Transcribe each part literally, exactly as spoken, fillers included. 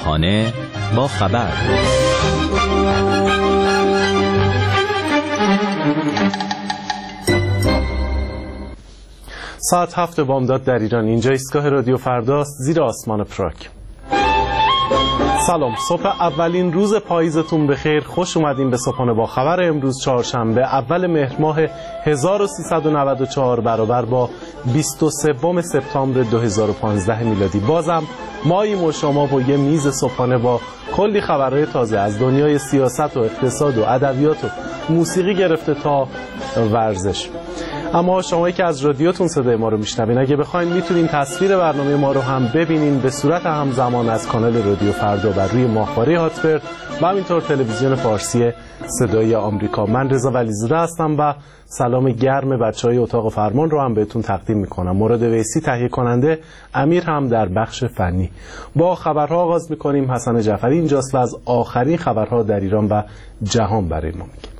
صبحانه با خبر. ساعت هفت بامداد در ایران. اینجا ایستگاه رادیو فرداست، زیر آسمان پراگ. سلام، صبح اولین روز پاییزتون بخیر. خوش اومدین به صبحانه با خبر امروز چهارشنبه اول مهر ماه هزار و سیصد و نود و چهار برابر با بیست و سوم سپتامبر دو هزار و پانزده میلادی. بازم ماییم و شما با یه میز صبحانه با کلی خبرهای تازه از دنیای سیاست و اقتصاد و ادبیات و موسیقی گرفته تا ورزش. اما شمایی که از رادیوتون صدای ما رو میشنوین، اگه بخواین میتونین تصویر برنامه ما رو هم ببینین به صورت همزمان از کانال رادیو فردا بر روی ماهواره هاتبرد و همینطور تلویزیون فارسی صدای آمریکا. من رضا ولیزاده هستم و سلام گرم بچهای اتاق فرمان رو هم بهتون تقدیم میکنم. مراد ویسی تهیه کننده، امیر هم در بخش فنی. با خبرها آغاز میکنیم. حسن جعفری اینجاست و از آخرین خبرها در ایران و جهان برای ما میگه.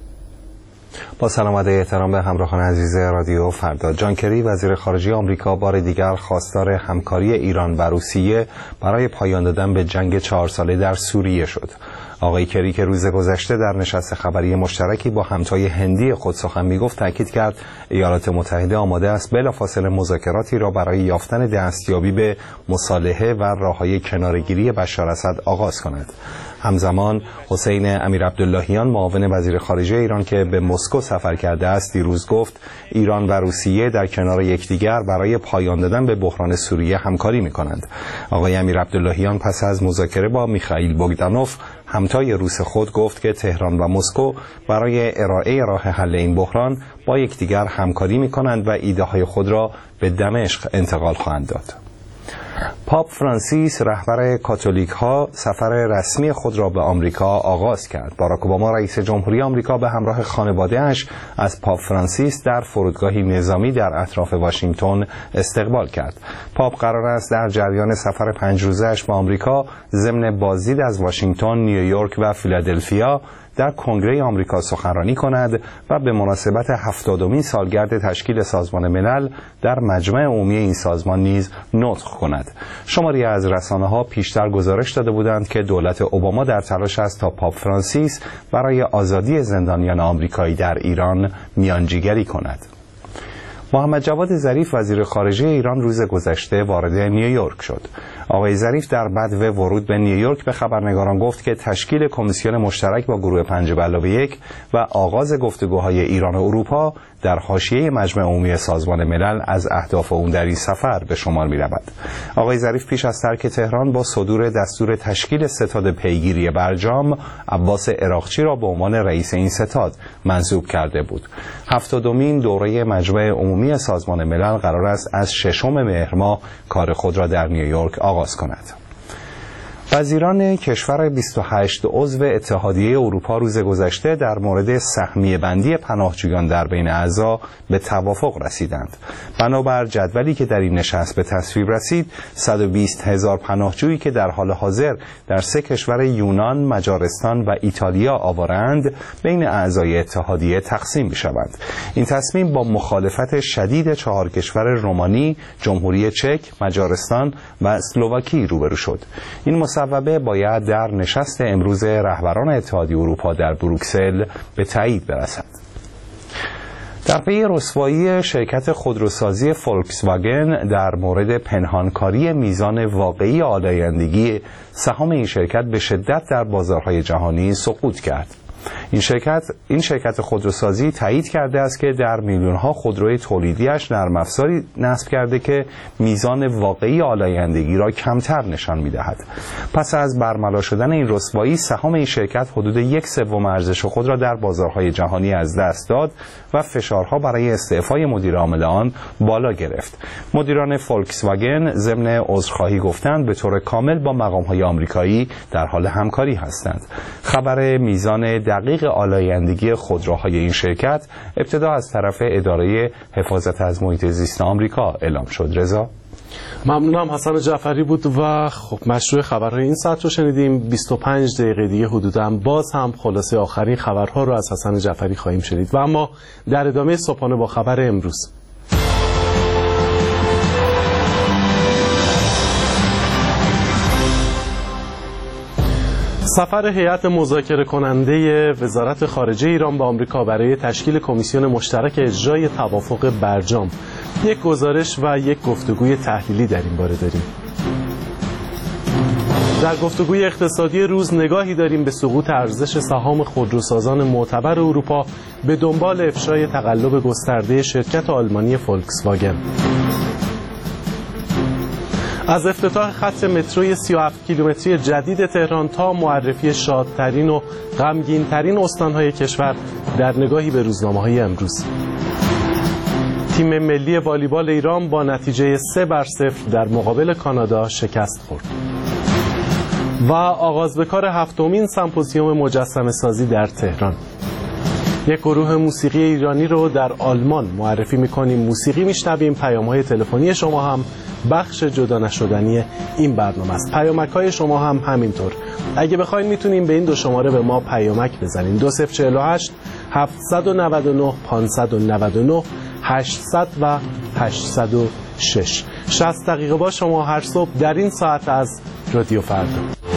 با سلام و احترام به همراهان عزیز رادیو فردا. جان کری وزیر خارجه آمریکا بار دیگر خواستار همکاری ایران و روسیه برای پایان دادن به جنگ چهار ساله در سوریه شد. آقای کری که روز گذشته در نشست خبری مشترکی با همتای هندی خود سخن میگفت، تاکید کرد ایالات متحده آماده است بلافاصله مذاکراتی را برای یافتن دستیابی به مصالحه و راههای کناره‌گیری بشار اسد آغاز کند. همزمان حسین امیر عبداللهیان معاون وزیر خارجه ایران که به مسکو سفر کرده است دیروز گفت ایران و روسیه در کنار یکدیگر برای پایان دادن به بحران سوریه همکاری می‌کنند. آقای امیر عبداللهیان پس از مذاکره با میخائیل بوگدانوف همتای روس خود گفت که تهران و مسکو برای ارائه راه حل این بحران با یکدیگر همکاری می‌کنند و ایده‌های خود را به دمشق انتقال خواهند داد. پاپ فرانسیس رهبر کاتولیک ها سفر رسمی خود را به آمریکا آغاز کرد. باراک اوباما رئیس جمهوری آمریکا به همراه خانواده اش از پاپ فرانسیس در فرودگاهی نظامی در اطراف واشنگتن استقبال کرد. پاپ قرار است در جریان سفر پنج روزه اش به آمریکا ضمن بازدید از واشنگتن، نیویورک و فیلادلفیا در کنگره آمریکا سخنرانی کند و به مناسبت هفتادمین سالگرد تشکیل سازمان ملل در مجمع عمومی این سازمان نیز نطق کند. شماری از رسانه‌ها پیشتر گزارش داده بودند که دولت اوباما در تلاش است تا پاپ فرانسیس برای آزادی زندانیان آمریکایی در ایران میانجیگری کند. محمد جواد ظریف وزیر خارجه ایران روز گذشته وارد نیویورک شد. آقای ظریف در بدو ورود به نیویورک به خبرنگاران گفت که تشکیل کمیسیون مشترک با گروه پنج به علاوه یک و آغاز گفتگوهای ایران و اروپا در حاشیه مجمع عمومی سازمان ملل از اهداف اون در این سفر به شمار می رود. آقای ظریف پیش از ترک تهران با صدور دستور تشکیل ستاد پیگیری برجام، عباس عراقچی را به عنوان رئیس این ستاد منصوب کرده بود. هفتادمین دوره مجمع عمومی سازمان ملل قرار است از ششم مهر ماه کار خود را در نیویورک آغاز کند. وزیران کشور بیست و هشت عضو اتحادیه اروپا روز گذشته در مورد سهمیه بندی پناهجویان در بین اعضا به توافق رسیدند. بنابر جدولی که در این نشست به تصویب رسید، صد و بیست هزار پناهجویی که در حال حاضر در سه کشور یونان، مجارستان و ایتالیا آوارند بین اعضای اتحادیه تقسیم می‌شوند. این تصمیم با مخالفت شدید چهار کشور رومانی، جمهوری چک، مجارستان و اسلواکی روبرو شد. این مصوبه باید در نشست امروز رهبران اتحادیه اروپا در بروکسل به تایید برسد. در پی رسوایی شرکت خودروسازی فولکس واگن در مورد پنهانکاری میزان واقعی آلایندگی سهام این شرکت به شدت در بازارهای جهانی سقوط کرد. این شرکت این شرکت خودروسازی تایید کرده است که در میلیون‌ها خودروی تولیدیش نرم افزاری نصب کرده که میزان واقعی آلایندگی را کمتر نشان می‌دهد. پس از برملا شدن این رسوایی، سهام این شرکت حدود یک سوم ارزش خود را در بازارهای جهانی از دست داد و فشارها برای استعفای مدیر عامل آن بالا گرفت. مدیران فولکس واگن ضمن عذرخواهی گفتند به طور کامل با مقام‌های آمریکایی در حال همکاری هستند. خبر میزان دقیق آلایندگی خودروهای این شرکت ابتدا از طرف اداره حفاظت از محیط زیست آمریکا اعلام شد. رضا ممنونم. حسن جعفری بود و خب مشروع خبرهای این ساعت رو شنیدیم. بیست و پنج دقیقه دیگه حدوداً باز هم خلاصه آخرین خبرها رو از حسن جعفری خواهیم شنید و اما در ادامه صبحانه با خبر امروز. سفر هیئت مذاکره کننده وزارت خارجه ایران به آمریکا برای تشکیل کمیسیون مشترک اجرای توافق برجام. یک گزارش و یک گفتگوی تحلیلی در این باره داریم. در گفتگوی اقتصادی روز نگاهی داریم به سقوط ارزش سهام خودروسازان معتبر اروپا به دنبال افشای تقلب گسترده شرکت آلمانی فولکس واگن. از افتتاح خط متروی سی و هفت کیلومتری جدید تهران تا معرفی شادترین و غمگین‌ترین استان‌های کشور در نگاهی به روزنامه‌های امروز. تیم ملی والیبال ایران با نتیجه سه بر صفر در مقابل کانادا شکست خورد. و آغاز به کار هفتمین سمپوزیوم مجسمه سازی در تهران. یک گروه موسیقی ایرانی رو در آلمان معرفی می‌کنیم. موسیقی میشنویم. پیام‌های تلفنی شما هم بخش جدا نشدنی این برنامه است. پیامک‌های شما هم همینطور. اگه بخواید میتونیم به این دو شماره به ما پیامک بزنین. دو صفر چهل و هشت هفتصد و نود و نه پانصد و نود و نه هشتصد و هشتصد و شش. شصت دقیقه با شما هر صبح در این ساعت از رادیو فردا.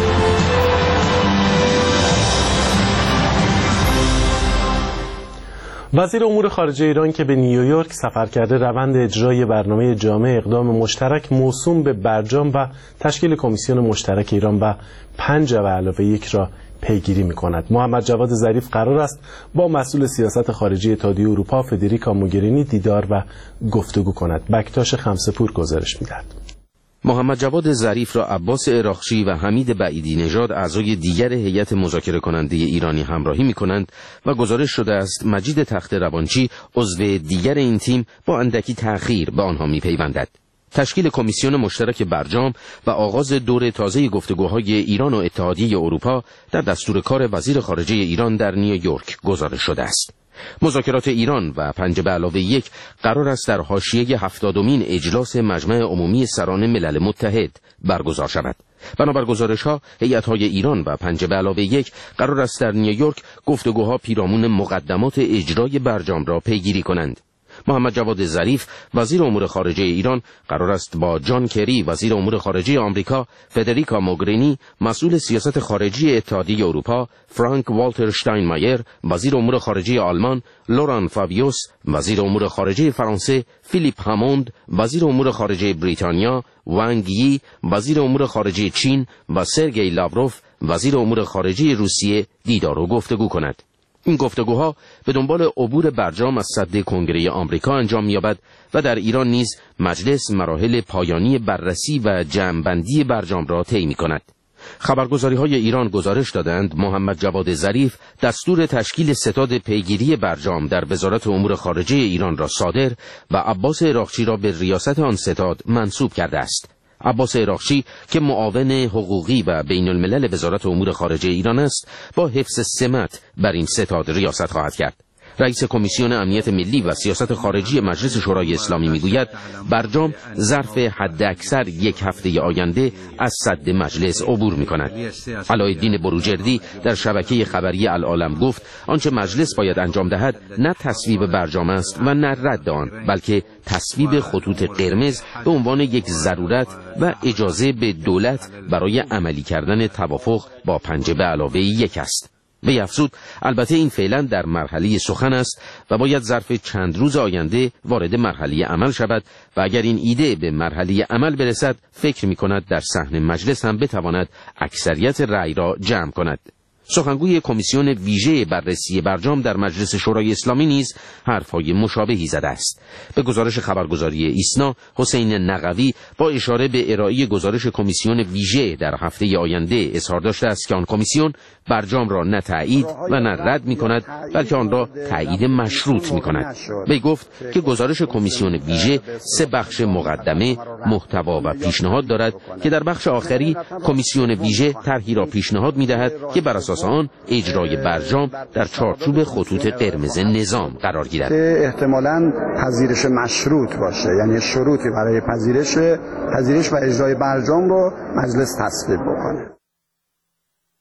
وزیر امور خارجه ایران که به نیویورک سفر کرده روند اجرای برنامه جامع اقدام مشترک موسوم به برجام و تشکیل کمیسیون مشترک ایران و پنج و علاوه یک را پیگیری می‌کند. محمد جواد ظریف قرار است با مسئول سیاست خارجی اتحادیه اروپا فدریکا موگرینی دیدار و گفتگو کند. بکتاش خمسه‌پور گزارش می‌دهد. محمد جواد ظریف را عباس عراقچی و حمید بعیدی نژاد اعضای دیگر هیئت مذاکره کننده ایرانی همراهی می‌کنند و گزارش شده است مجید تخت روانچی عضو دیگر این تیم با اندکی تأخیر به آنها می‌پیوندد. تشکیل کمیسیون مشترک برجام و آغاز دور تازه گفتگوهای ایران و اتحادیه اروپا در دستور کار وزیر خارجه ایران در نیویورک گزارش شده است. مذاکرات ایران و پنج به علاوه یک قرار است در حاشیه هفتادمین اجلاس مجمع عمومی سران ملل متحد برگزار شود. بنابر گزارش‌ها هیئت‌های ایران و پنج به علاوه یک قرار است در نیویورک گفتگوها پیرامون مقدمات اجرای برجام را پیگیری کنند. محمد جواد ظریف وزیر امور خارجه ایران قرار است با جان کری وزیر امور خارجه آمریکا، فدریکا موگرینی مسئول سیاست خارجی اتحادیه اروپا، فرانک والتر شتاینمایر وزیر امور خارجه آلمان، لوران فابیوس وزیر امور خارجه فرانسه، فیلیپ هاموند وزیر امور خارجه بریتانیا، وانگ یی وزیر امور خارجه چین و سرگئی لاوروف وزیر امور خارجه روسیه دیدار و گفتگو کند. این گفتگوها به دنبال عبور برجام از سد کنگره آمریکا انجام می‌یابد و در ایران نیز مجلس مراحل پایانی بررسی و جمع‌بندی برجام را طی می‌کند. خبرگزاری‌های ایران گزارش دادند محمد جواد ظریف دستور تشکیل ستاد پیگیری برجام در وزارت امور خارجه ایران را صادر و عباس عراقچی را به ریاست آن ستاد منصوب کرده است. عباس عراقچی که معاون حقوقی و بین الملل وزارت امور خارجه ایران است با حفظ سمت بر این ستاد ریاست خواهد کرد. رئیس کمیسیون امنیت ملی و سیاست خارجی مجلس شورای اسلامی میگوید برجام ظرف حداکثر یک هفته آینده از سد مجلس عبور میکند. علاءالدین بروجردی در شبکه خبری العالم گفت آنچه مجلس باید انجام دهد نه تصویب برجام است و نه رد آن، بلکه تصویب خطوط قرمز به عنوان یک ضرورت و اجازه به دولت برای عملی کردن توافق با پنج به علاوه یک است. وی افزود البته این فعلا در مرحله سخن است و باید ظرف چند روز آینده وارد مرحله عمل شود و اگر این ایده به مرحله عمل برسد فکر می کند در صحن مجلس هم بتواند اکثریت رأی را جمع کند. سخنگوی کمیسیون ویژه بررسی برجام در مجلس شورای اسلامی نیز حرفهای مشابهی زده است. به گزارش خبرگزاری ایسنا، حسین نقوی با اشاره به ارائه گزارش کمیسیون ویژه در هفته آینده اظهار داشته است که آن کمیسیون برجام را نه تایید و نه رد می کند بلکه آن را تایید مشروط می کند. وی گفت که گزارش کمیسیون ویژه سه بخش مقدمه، محتوا و پیشنهاد دارد که در بخش آخری کمیسیون ویژه طرحی را پیشنهاد می دهد که بر اساس آن اجرای برجام در چارچوب خطوط قرمز نظام قرار گیرد. احتمالاً پذیرش مشروط باشه، یعنی شروطی برای پذیرش پذیرش و اجرای برجام رو مجلس تصویب بکنه.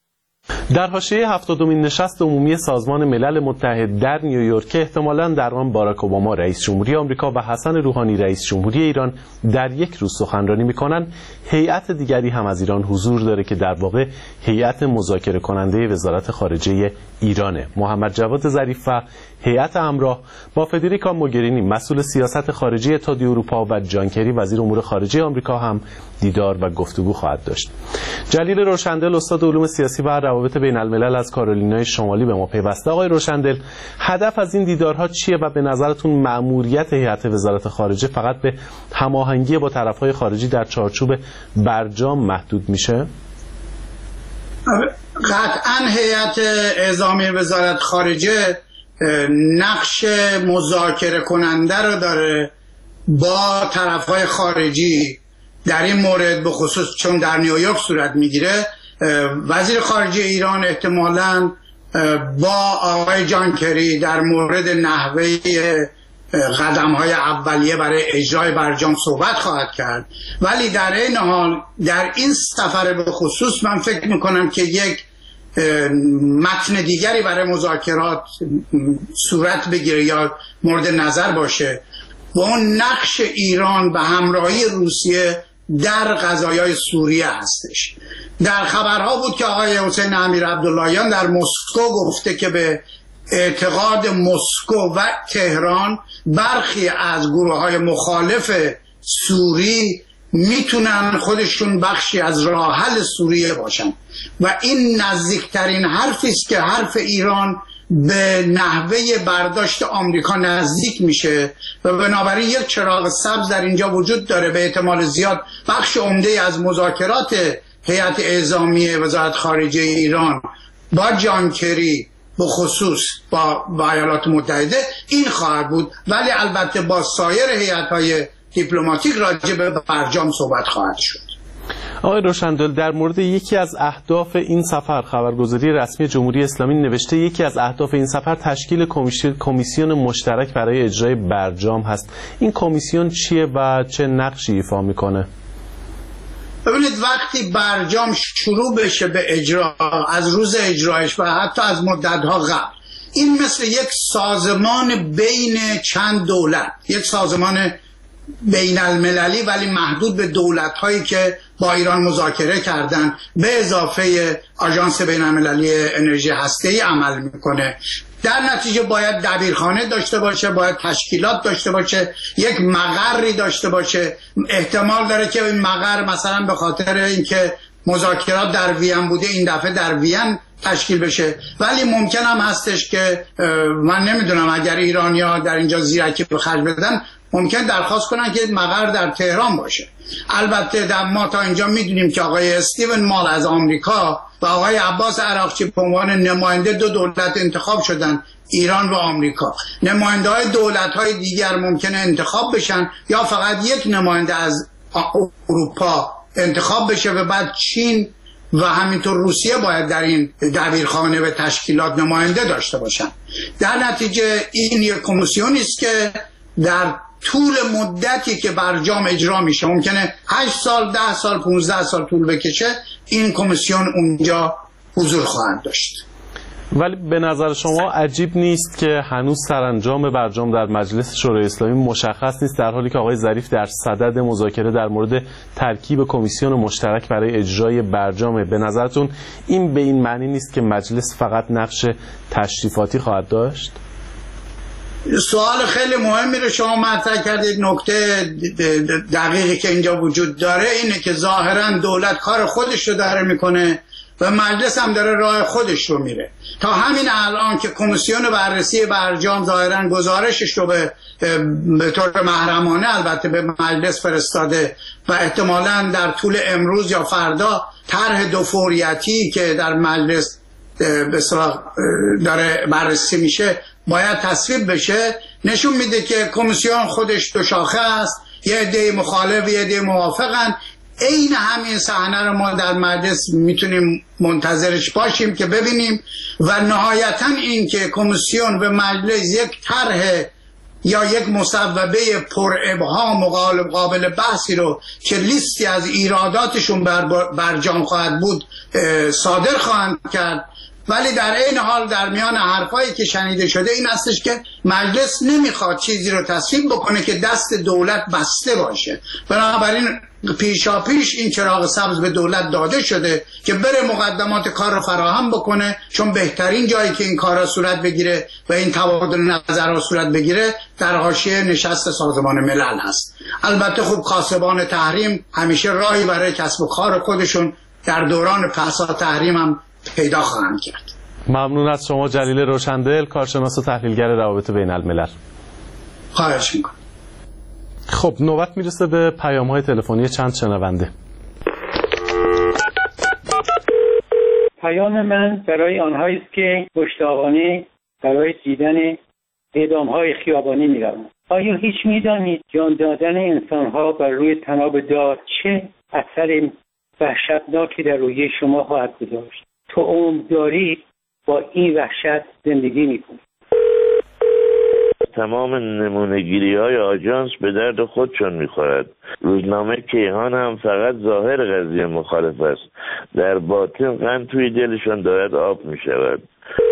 در حاشیه هفتادمین نشست عمومی سازمان ملل متحد در نیویورک که احتمالاً در آن باراک اوباما رئیس جمهوری آمریکا و حسن روحانی رئیس جمهوری ایران در یک روز سخنرانی می‌کنند، هیئت دیگری هم از ایران حضور داره که در واقع هیئت مذاکره کننده وزارت خارجه ایرانه. محمد جواد ظریف و هیئت همراه با فدریکا موگرینی مسئول سیاست خارجی اتحادیه اروپا و جان کری وزیر امور خارجه آمریکا هم دیدار و گفتگو خواهد داشت. جلیل روشندل استاد علوم سیاسی و روابط بین الملل از کارولینای شمالی به ما پیوسته. آقای روشندل، هدف از این دیدارها چیه و به نظرتون مأموریت هیئت وزارت خارجه فقط به هماهنگی با طرفهای خارجی در چارچوب برجام محدود میشه؟ قطعا هیئت اعزامی وزارت خارجه نقش مذاکره کننده رو داره با طرفهای خارجی در این مورد، به خصوص چون در نیویورک صورت میگیره. وزیر خارجه ایران احتمالاً با آقای جان کری در مورد نحوه قدم‌های اولیه برای اجرای برجام صحبت خواهد کرد، ولی در این حال در این سفر به خصوص من فکر میکنم که یک متن دیگری برای مذاکرات صورت بگیره یا مورد نظر باشه و اون نقش ایران به همراهی روسیه در قضایای سوریه هستش. در خبرها بود که آقای حسین امیر عبداللهیان در مسکو گفته که به اعتقاد مسکو و تهران برخی از گروه‌های مخالف سوری میتونن خودشون بخشی از راه حل سوریه باشن و این نزدیکترین حرفی است که حرف ایران به نحوه برداشت آمریکا نزدیک میشه و بنابراین یک چراغ سبز در اینجا وجود داره. به احتمال زیاد بخش عمده از مذاکرات هیئت اعزامی وزارت خارجه ایران با جان کری به خصوص با ایالات متحده این خواهد بود، ولی البته با سایر هیئت‌های دیپلماتیک راجع به برجام صحبت خواهد شد. آقای روشندل، در مورد یکی از اهداف این سفر خبرگزاری رسمی جمهوری اسلامی نوشته یکی از اهداف این سفر تشکیل کمیسیون مشترک برای اجرای برجام هست. این کمیسیون چیه و چه نقشی ایفا میکنه؟ ببینید، وقتی برجام شروع بشه به اجرا، از روز اجرایش و حتی از مدت‌ها قبل، این مثل یک سازمان بین چند دولت، یک سازمان بین المللی ولی محدود به دولت‌هایی که با ایران مذاکره کردن، به اضافه آژانس بین المللی انرژی هسته‌ای عمل میکنه. در نتیجه باید دبیرخانه داشته باشه، باید تشکیلات داشته باشه، یک مقری داشته باشه. احتمال داره که این مقر مثلا به خاطر اینکه مذاکرات در وین بوده این دفعه در وین تشکیل بشه، ولی ممکن هم هستش که من نمیدونم اگر ایرانی‌ها در اینجا زیرکی به خرج بدن ممکن درخواست کنن که مقر در تهران باشه. البته در ما تا اینجا میدونیم که آقای استیون مال از آمریکا و آقای عباس عراقچی به عنوان نماینده دو دولت انتخاب شدن، ایران و آمریکا. نماینده های دولت های دیگر ممکنه انتخاب بشن یا فقط یک نماینده از اروپا انتخاب بشه و بعد چین و همینطور روسیه باید در این دبیرخانه و تشکیلات نماینده داشته باشن. در نتیجه این یک کمیسیونی است که در طول مدتی که برجام اجرا میشه، ممکنه هشت سال، ده سال، پونزده سال طول بکشه، این کمیسیون اونجا حضور خواهد داشت. ولی به نظر شما عجیب نیست که هنوز سرانجام برجام در مجلس شورای اسلامی مشخص نیست، در حالی که آقای ظریف در صدد مذاکره در مورد ترکیب کمیسیون مشترک برای اجرای برجامه؟ به نظرتون این به این معنی نیست که مجلس فقط نقش تشریفاتی خواهد داشت؟ سوال خیلی مهمی رو شما مطرح کردید. نکته دقیقی که اینجا وجود داره اینه که ظاهرا دولت کار خودش رو داره میکنه و مجلس هم داره راه خودش رو میره. تا همین الان که کمیسیون بررسی برجام ظاهرا گزارشش رو به به طور محرمانه البته به مجلس فرستاده و احتمالاً در طول امروز یا فردا طرح دو فوریتی که در مجلس به اصطلاح داره بررسی میشه باید تصویب بشه، نشون میده که کمیسیون خودش دو شاخه است، یه عده مخالف یه عده موافقن. عین همین صحنه رو ما در مجلس میتونیم منتظرش باشیم که ببینیم و نهایتا این که کمیسیون به مجلس یک طرح یا یک مصوبه پر ابهام و قابل بحثی رو که لیستی از ایراداتشون بر برجام خواهد بود صادر خواهند کرد. ولی در این حال در میان حرفایی که شنیده شده این هستش که مجلس نمیخواد چیزی رو تصویب بکنه که دست دولت بسته باشه. بنابراین پیشا پیش این چراغ سبز به دولت داده شده که بره مقدمات کار رو فراهم بکنه، چون بهترین جایی که این کارا صورت بگیره و این تبادل نظرها صورت بگیره در حاشیه نشست سازمان ملل هست. البته خوب کاسبان تحریم همیشه راهی برای کسب و کار خودشون در دوران پسا تحریم هم پیدا خواهند کرد. ممنون از شما جلیل روشندل، کارشناس و تحلیلگر روابط بین الملل. خواهش میکنم. خب نوبت میرسه به پیام‌های تلفنی چند شنونده. پیام من برای آنهایی است که مشتاقانه برای دیدن اعدام‌های خیابانی می‌روند. آیا هیچ می‌دانید جان دادن انسان‌ها بر روی طناب دار چه اثر وحشتناکی در روی شما خواهد گذاشت؟ تو عمر داری با این وحشت زندگی می‌کنی. تمام نمونه‌گیری های آژانس به درد خودشون میخورد. روزنامه کیهان هم فقط ظاهر قضیه مخالف است، در باطن قند توی دلشون دارد آب میشود.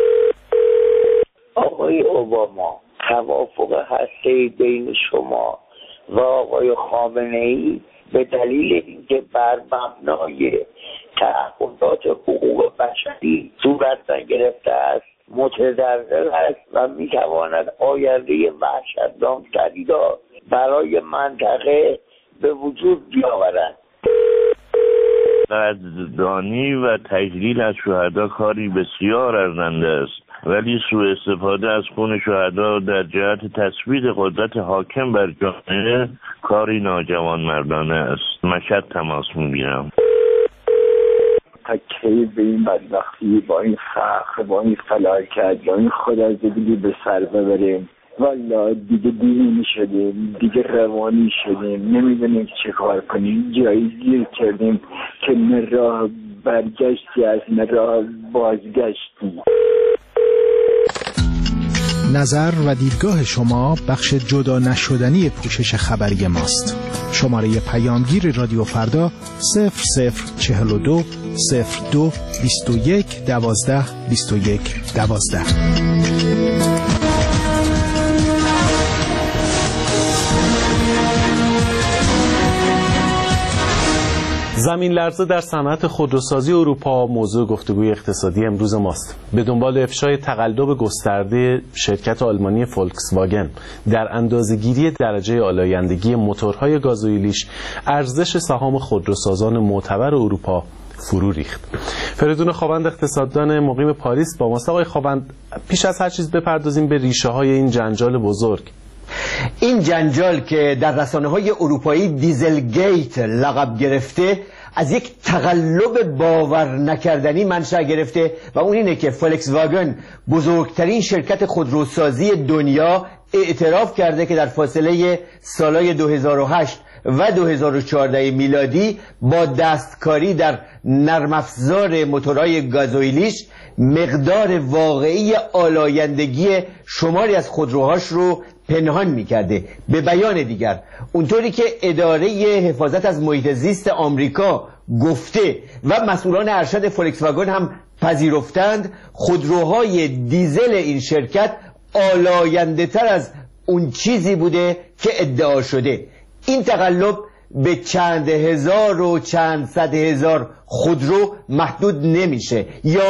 آقای اوباما، توافق هسته‌ای بین شما و آقای خامنه‌ای به دلیل اینکه بر مبنای تعهدات حقوق بشری صورت نگرفته است متضرر است و میتواند آینده وحشتناکتری را برای منطقه به وجود بیاورد. قدردانی و تجلیل از شهدا کاری بسیار ارزنده است، ولی سوء استفاده از خون شهدا در جهت تثبیت قدرت حاکم بر جامعه کاری ناجوانمردانه است. مشهد تماس میگیرم. تکی به این بدبختی، با این فقر، با این فلاکت، با این خدازدگی به سر ببریم. والا دیگه دیوونه شدیم، دیگه روانی شدیم، نمیدونیم چه کار کنیم. جایی گیر کردیم که نه راه برگشتی از نه راه بازگشتی. نظر و دیدگاه شما بخش جدا نشدنی پوشش خبری ماست. شماره پیامگیر رادیو فردا صفر صفر چهل و دو صفر دو بیست و یک دوازده بیست و یک دوازده. زمین لرزه در صنعت خودروسازی اروپا موضوع گفتگوی اقتصادی امروز ماست. به دنبال افشای تقلب گسترده شرکت آلمانی فولکس واگن در اندازه‌گیری درجه آلایندگی موتورهای گازوئیلیش، ارزش سهام خودروسازان معتبر اروپا فرو ریخت. فریدون خاوند اقتصاددان مقیم پاریس با ماست. آقای خاوند، پیش از هر چیز بپردازیم به ریشه های این جنجال بزرگ. این جنجال که در رسانه‌های اروپایی دیزل گیت لقب گرفته، از یک تقلب باور نکردنی منشأ گرفته و اون اینه که فولکس واگن، بزرگترین شرکت خودروسازی دنیا، اعتراف کرده که در فاصله سالهای دو هزار و هشت و دو هزار و چهارده میلادی با دستکاری در نرم افزار موتورهای گازوئیلیش مقدار واقعی آلایندگی شماری از خودروهاش رو پنهان می‌کرده. به بیان دیگر، اونطوری که اداره حفاظت از محیط زیست آمریکا گفته و مسئولان ارشد فولکس واگن هم پذیرفتند، خودروهای دیزل این شرکت آلاینده تر از اون چیزی بوده که ادعا شده. این تقلب به چند هزار و چند صد هزار خودرو محدود نمیشه.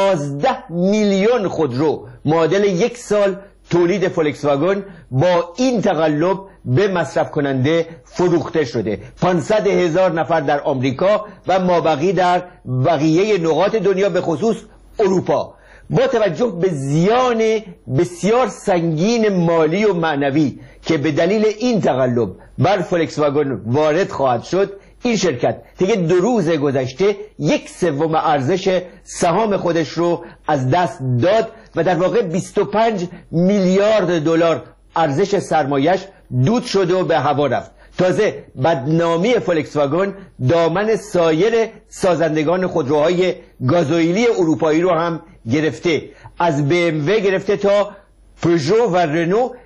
یازده میلیون خودرو معادل یک سال تولید فولکس واگن با این تقلب به مصرف کننده فروخته شده. پانصد هزار نفر در آمریکا و مابقی در بقیه نقاط دنیا، به خصوص اروپا. با توجه به زیان بسیار سنگین مالی و معنوی که به دلیل این تقلب بر فولکس واگن وارد خواهد شد، این شرکت دیگه دو روز گذشته یک سوم ارزش سهام خودش رو از دست داد و در واقع بیست و پنج میلیارد دلار ارزش سرمایش دود شد و به هوا رفت. تازه بدنامی فولکس واگن دامن سایر سازندگان خودروهای گازوئیلی اروپایی رو هم گرفته. از بی ام و گرفته تا پژو و رنو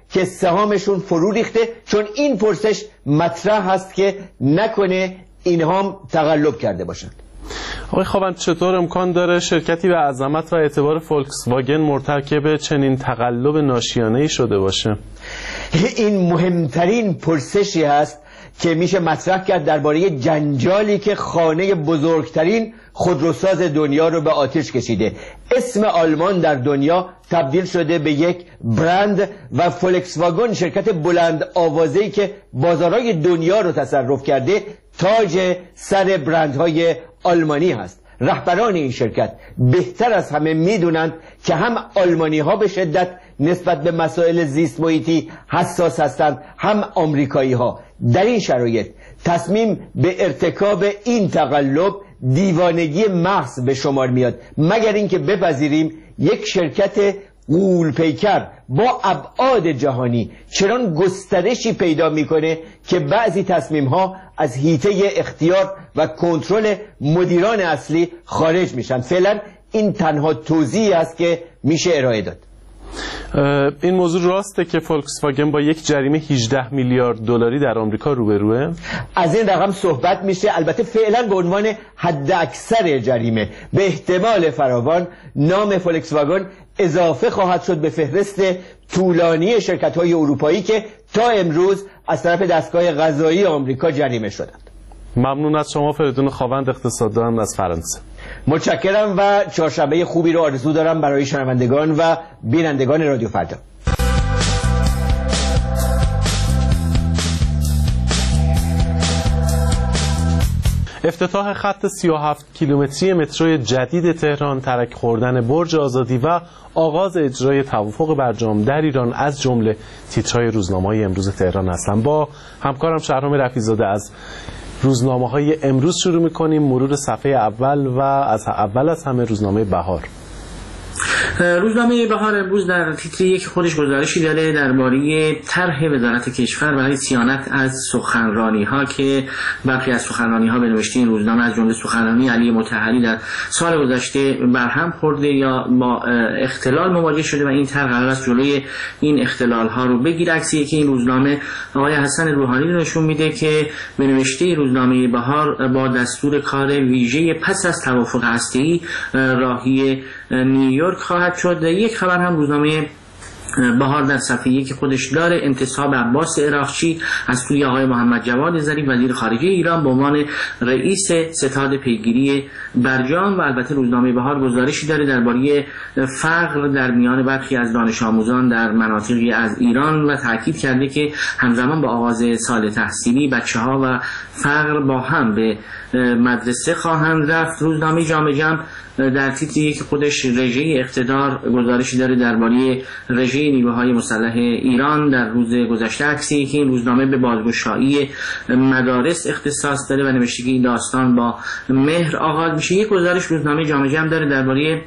که سهامشون فرو ریخته، چون این پرسش مطرح هست که نکنه اینها هم تقلب کرده باشند. آقای خاوند، چطور امکان داره شرکتی به عظمت و اعتبار فولکس واگن مرتکب چنین تقلب ناشیانه‌ای شده باشه؟ این مهمترین پرسشی هست که میشه مطرح کرد درباره جنجالی که خانه بزرگترین خودروساز دنیا رو به آتش کشیده. اسم آلمان در دنیا تبدیل شده به یک برند و فولکس واگن شرکت بلند آوازه‌ای که بازارهای دنیا رو تصرف کرده تاج سر برندهای آلمانی هست. رهبران این شرکت بهتر از همه میدونند که هم آلمانی ها به شدت نسبت به مسائل زیست محیطی حساس هستند، هم آمریکایی ها. در این شرایط تصمیم به ارتکاب این تقلب دیوانگی محض به شمار میاد، مگر اینکه بپذیریم یک شرکت غول پیکر با ابعاد جهانی چنان گسترشی پیدا میکنه که بعضی تصمیم ها از حیطه اختیار و کنترل مدیران اصلی خارج میشن. فعلا این تنها توضیحی است که میشه ارائه داد. این موضوع راسته که فولکس واگن با یک جریمه هجده میلیارد دلاری در آمریکا روبروه؟ از این رقم صحبت میشه، البته فعلا به عنوان حد اکثر جریمه. به احتمال فراوان نام فولکس واگن اضافه خواهد شد به فهرست طولانی شرکت‌های اروپایی که تا امروز از طرف دستگاه قضایی آمریکا جریمه شدند. ممنون از شما فریدون خاوند، اقتصاددان از فرانسه. متشکرم و چهارشنبه خوبی رو آرزو دارم برای شنوندگان و بینندگان رادیو فردا. افتتاح خط سی و هفت کیلومتری متروی جدید تهران، ترک خوردن برج آزادی و آغاز اجرای توافق برجام در ایران از جمله تیترهای روزنامه‌های امروز تهران هستند. با همکارم شهرام رفیع‌زاده از روزنامه‌های امروز شروع می‌کنیم. مرور صفحه اول و از اول از همه روزنامه بهار. روزنامه بهار امروز در تیتر یک خودش گزارشی داره درباره طرح وزارت کشور برای صیانت از سخنرانی‌ها که برخی از سخنرانی‌ها به نوشته این روزنامه از جمله سخنرانی علی مطهری در سال گذشته برهم خورده یا با اختلال مواجه شده و این طرح قرار است جلوی این اختلال‌ها رو بگیره. عکسی که این روزنامه آقای حسن روحانی رو نشون میده که به نوشته روزنامه بهار با دستور کار ویژه پس از توافق هسته‌ای راهی نیویورک خواهد شد. یک خبر هم روزنامه بهار در صفحه یک خودش داره، انتصاب عباس عراقچی از سوی آقای محمد جواد ظریف وزیر خارجه ایران به عنوان رئیس ستاد پیگیری برجام. و البته روزنامه بهار گزارشی داره درباره فقر در میان برخی از دانش آموزان در مناطقی از ایران و تاکید کرده که همزمان با آغاز سال تحصیلی بچه‌ها و فقر با هم به مدرسه خواهند رفت. روزنامه جامعه جمع در تیتر یک خودش رژه اقتدار گزارشی داره درباره رژه نیروهای مسلح ایران در روز گذشته. عکسی که این روزنامه به بازگشایی مدارس اختصاص داره و نوشته که این داستان با مهر آغاز میشه. یک گزارش روزنامه جامعه جمع داره درباره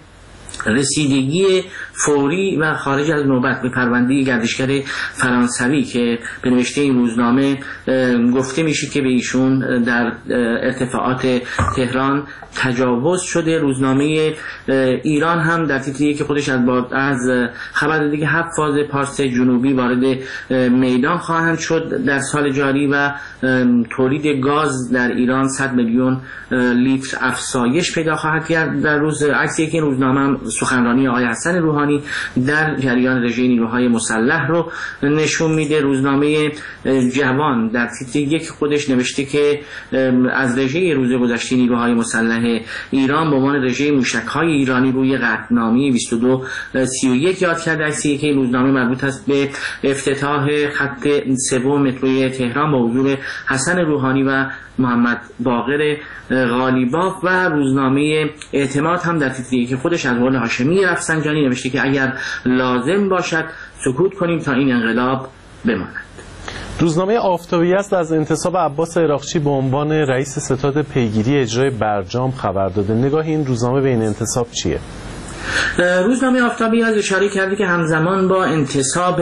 رسیدگی فوری و خارج از نوبت به پرونده گردشگر فرانسوی که به نوشته این روزنامه گفته میشه که به ایشون در ارتفاعات تهران تجاوز شده. روزنامه ایران هم در تیتری که خودش از از خبر داده که هفت فاز پارس جنوبی وارد میدان خواهند شد در سال جاری و تولید گاز در ایران صد میلیون لیتر افزایش پیدا خواهد کرد در روز. عکسی که این روزنامه هم سخنرانی آقای حسن روحانی در جریان رژه نیروهای مسلح رو نشون میده. روزنامه جوان در تیتر یک خودش نوشته که از رژه روز گذشته نیروهای مسلح ایران به عنوان رژه موشک‌های ایرانی روی قطعنامه بیست و دو سی و یک یاد کرده. عکسی که این روزنامه مربوط است به افتتاح خط سوم متروی تهران با حضور حسن روحانی و محمد باقر غالیباف. و روزنامه اعتماد هم در تیتری که خودش از قول هاشمی رفسنجانی نوشته که اگر لازم باشد سکوت کنیم تا این انقلاب بماند. روزنامه آفتابی است از انتصاب عباس عراقچی به عنوان رئیس ستاد پیگیری اجرای برجام خبر داده. نگاه این روزنامه به این انتصاب چیه؟ روزنامه آفتابی از اشاره کرده که همزمان با انتصاب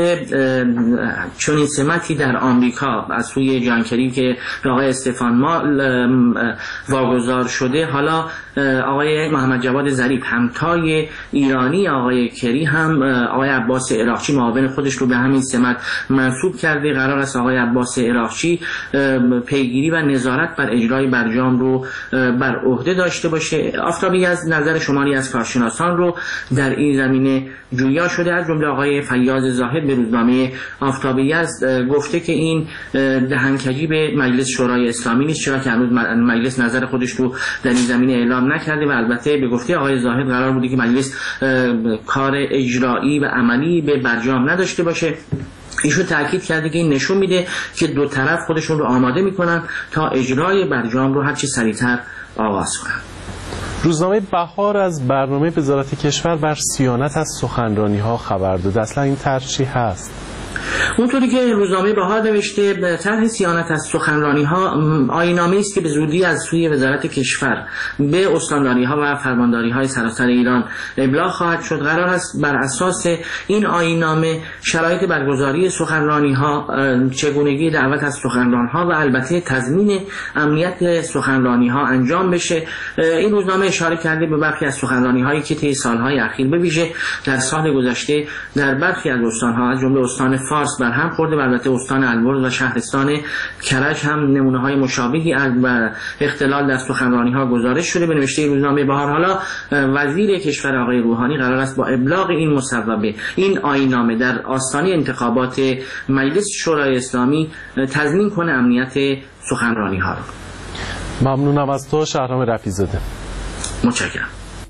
چنین سمتی در آمریکا از سوی جان کری که به آقای استفان مال واگذار شده، حالا آقای محمد جواد ظریف همتای ایرانی آقای کری هم آقای عباس عراقچی معاون خودش رو به همین سمت منصوب کرده. قرار است آقای عباس عراقچی پیگیری و نظارت بر اجرای برجام رو بر عهده داشته باشه. آفتابی از نظر شماری از کارشناسان رو در این زمینه جویا شده، از جمله آقای فیاض زاهد به روزنامه آفتابی از گفته که این دهنکجی به مجلس شورای اسلامی نیست، چرا که هنوز مجلس نظر خودش رو در این زمینه اعلام نکرده و البته به گفته آقای زاهد قرار بوده که مجلس کار اجرایی و عملی به برجام نداشته باشه. ایشون تاکید کرده که این نشون میده که دو طرف خودشون رو آماده میکنن تا اجرای برجام رو هرچی سریعتر آغاز کنن. روزنامه بهار از برنامه وزارت کشور بر صیانت از سخنرانی‌ها خبر داده. اصلا این طرح چی هست؟ اونطوری که روزنامه بهار نوشته، طرح صیانت از سخنرانی‌ها آیین‌نامه‌ای است که به زودی از سوی وزارت کشور به استانداری‌ها و فرمانداری‌های سراسر ایران ابلاغ خواهد شد. قرار است بر اساس این آیین‌نامه شرایط برگزاری سخنرانی‌ها، چگونگی دعوت از سخنران‌ها و البته تضمین امنیت سخنرانی‌ها انجام بشه. این روزنامه اشاره کرده به برخی از سخنرانی‌هایی که طی سال‌های اخیر به ویژه در سال گذشته در برخی از استان‌ها از جمله استان فارس برهم خورده و البته استان البرز و شهرستان کرج هم نمونه‌های مشابهی از اختلال در سخنرانی‌ها گزارش شده. به نوشته روزنامه بهار حالا وزیر کشور آقای روحانی قرار است با ابلاغ این مصوبه، این آیین‌نامه در آستانه انتخابات مجلس شورای اسلامی تضمین کنه امنیت سخنرانی‌ها رو. ممنونم از تو شهرام رفیع‌زاده. متشکرم.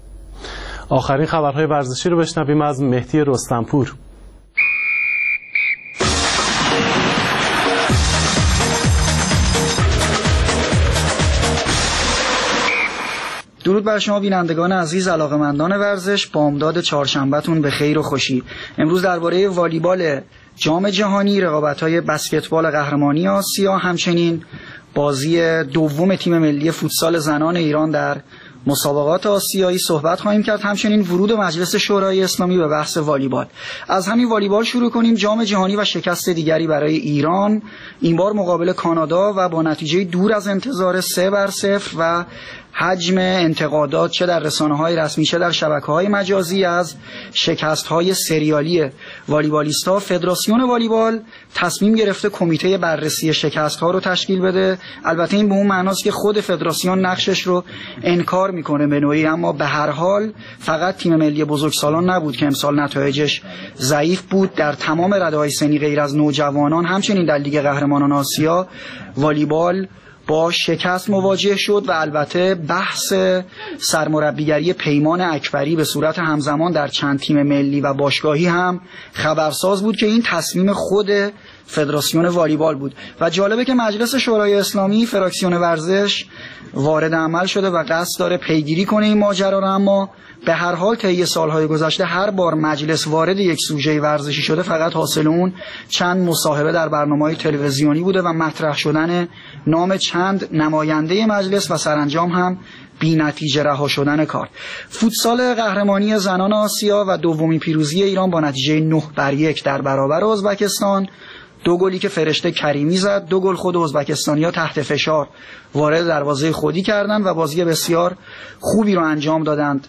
آخرین خبرهای ورزشی رو بشنویم از مهدی رستمپور. درود بر شما بینندگان عزیز، علاقه‌مندان ورزش، بامداد چهارشنبه‌تون به خیر و خوشی. امروز درباره والیبال جام جهانی، رقابت‌های بسکتبال قهرمانی آسیا، همچنین بازی دوم تیم ملی فوتسال زنان ایران در مسابقات آسیایی صحبت خواهیم کرد. همچنین ورود مجلس شورای اسلامی به بحث والیبال. از همین والیبال شروع کنیم. جام جهانی و شکست دیگری برای ایران، این بار مقابل کانادا و با نتیجه دور از انتظار سه بر صفر و حجم انتقادات چه در رسانه‌های رسمی چه در شبکه‌های مجازی از شکست‌های سریالی والیبالیست‌ها، فدراسیون والیبال تصمیم گرفته کمیته بررسی شکست‌ها رو تشکیل بده. البته این به اون معناست که خود فدراسیون نقشش رو انکار میکنه به نوعی، اما به هر حال فقط تیم ملی بزرگسالان نبود که امسال نتایجش ضعیف بود. در تمام رده‌های سنی غیر از نوجوانان، همچنین در لیگ قهرمانان آسیا والیبال با شکست مواجه شد و البته بحث سرمربیگری پیمان اکبری به صورت همزمان در چند تیم ملی و باشگاهی هم خبرساز بود که این تصمیم خود فدراسیون والیبال بود. و جالبه که مجلس شورای اسلامی، فراکسیون ورزش، وارد عمل شده و قصد داره پیگیری کنه این ماجرا رو، اما به هر حال طی سالهای گذشته هر بار مجلس وارد یک سوژه ورزشی شده فقط حاصل اون چند مصاحبه در برنامه‌های تلویزیونی بوده و مطرح شدن نام چند نماینده مجلس و سرانجام هم بی نتیجه رها شدن کار. فوتسال قهرمانی زنان آسیا و دومین پیروزی ایران با نتیجه نه بر یک در برابر ازبکستان، دو گلی که فرشته کریمی زد، دو گل خود ازبکستانی‌ها تحت فشار وارد دروازه خودی کردند و بازی بسیار خوبی رو انجام دادند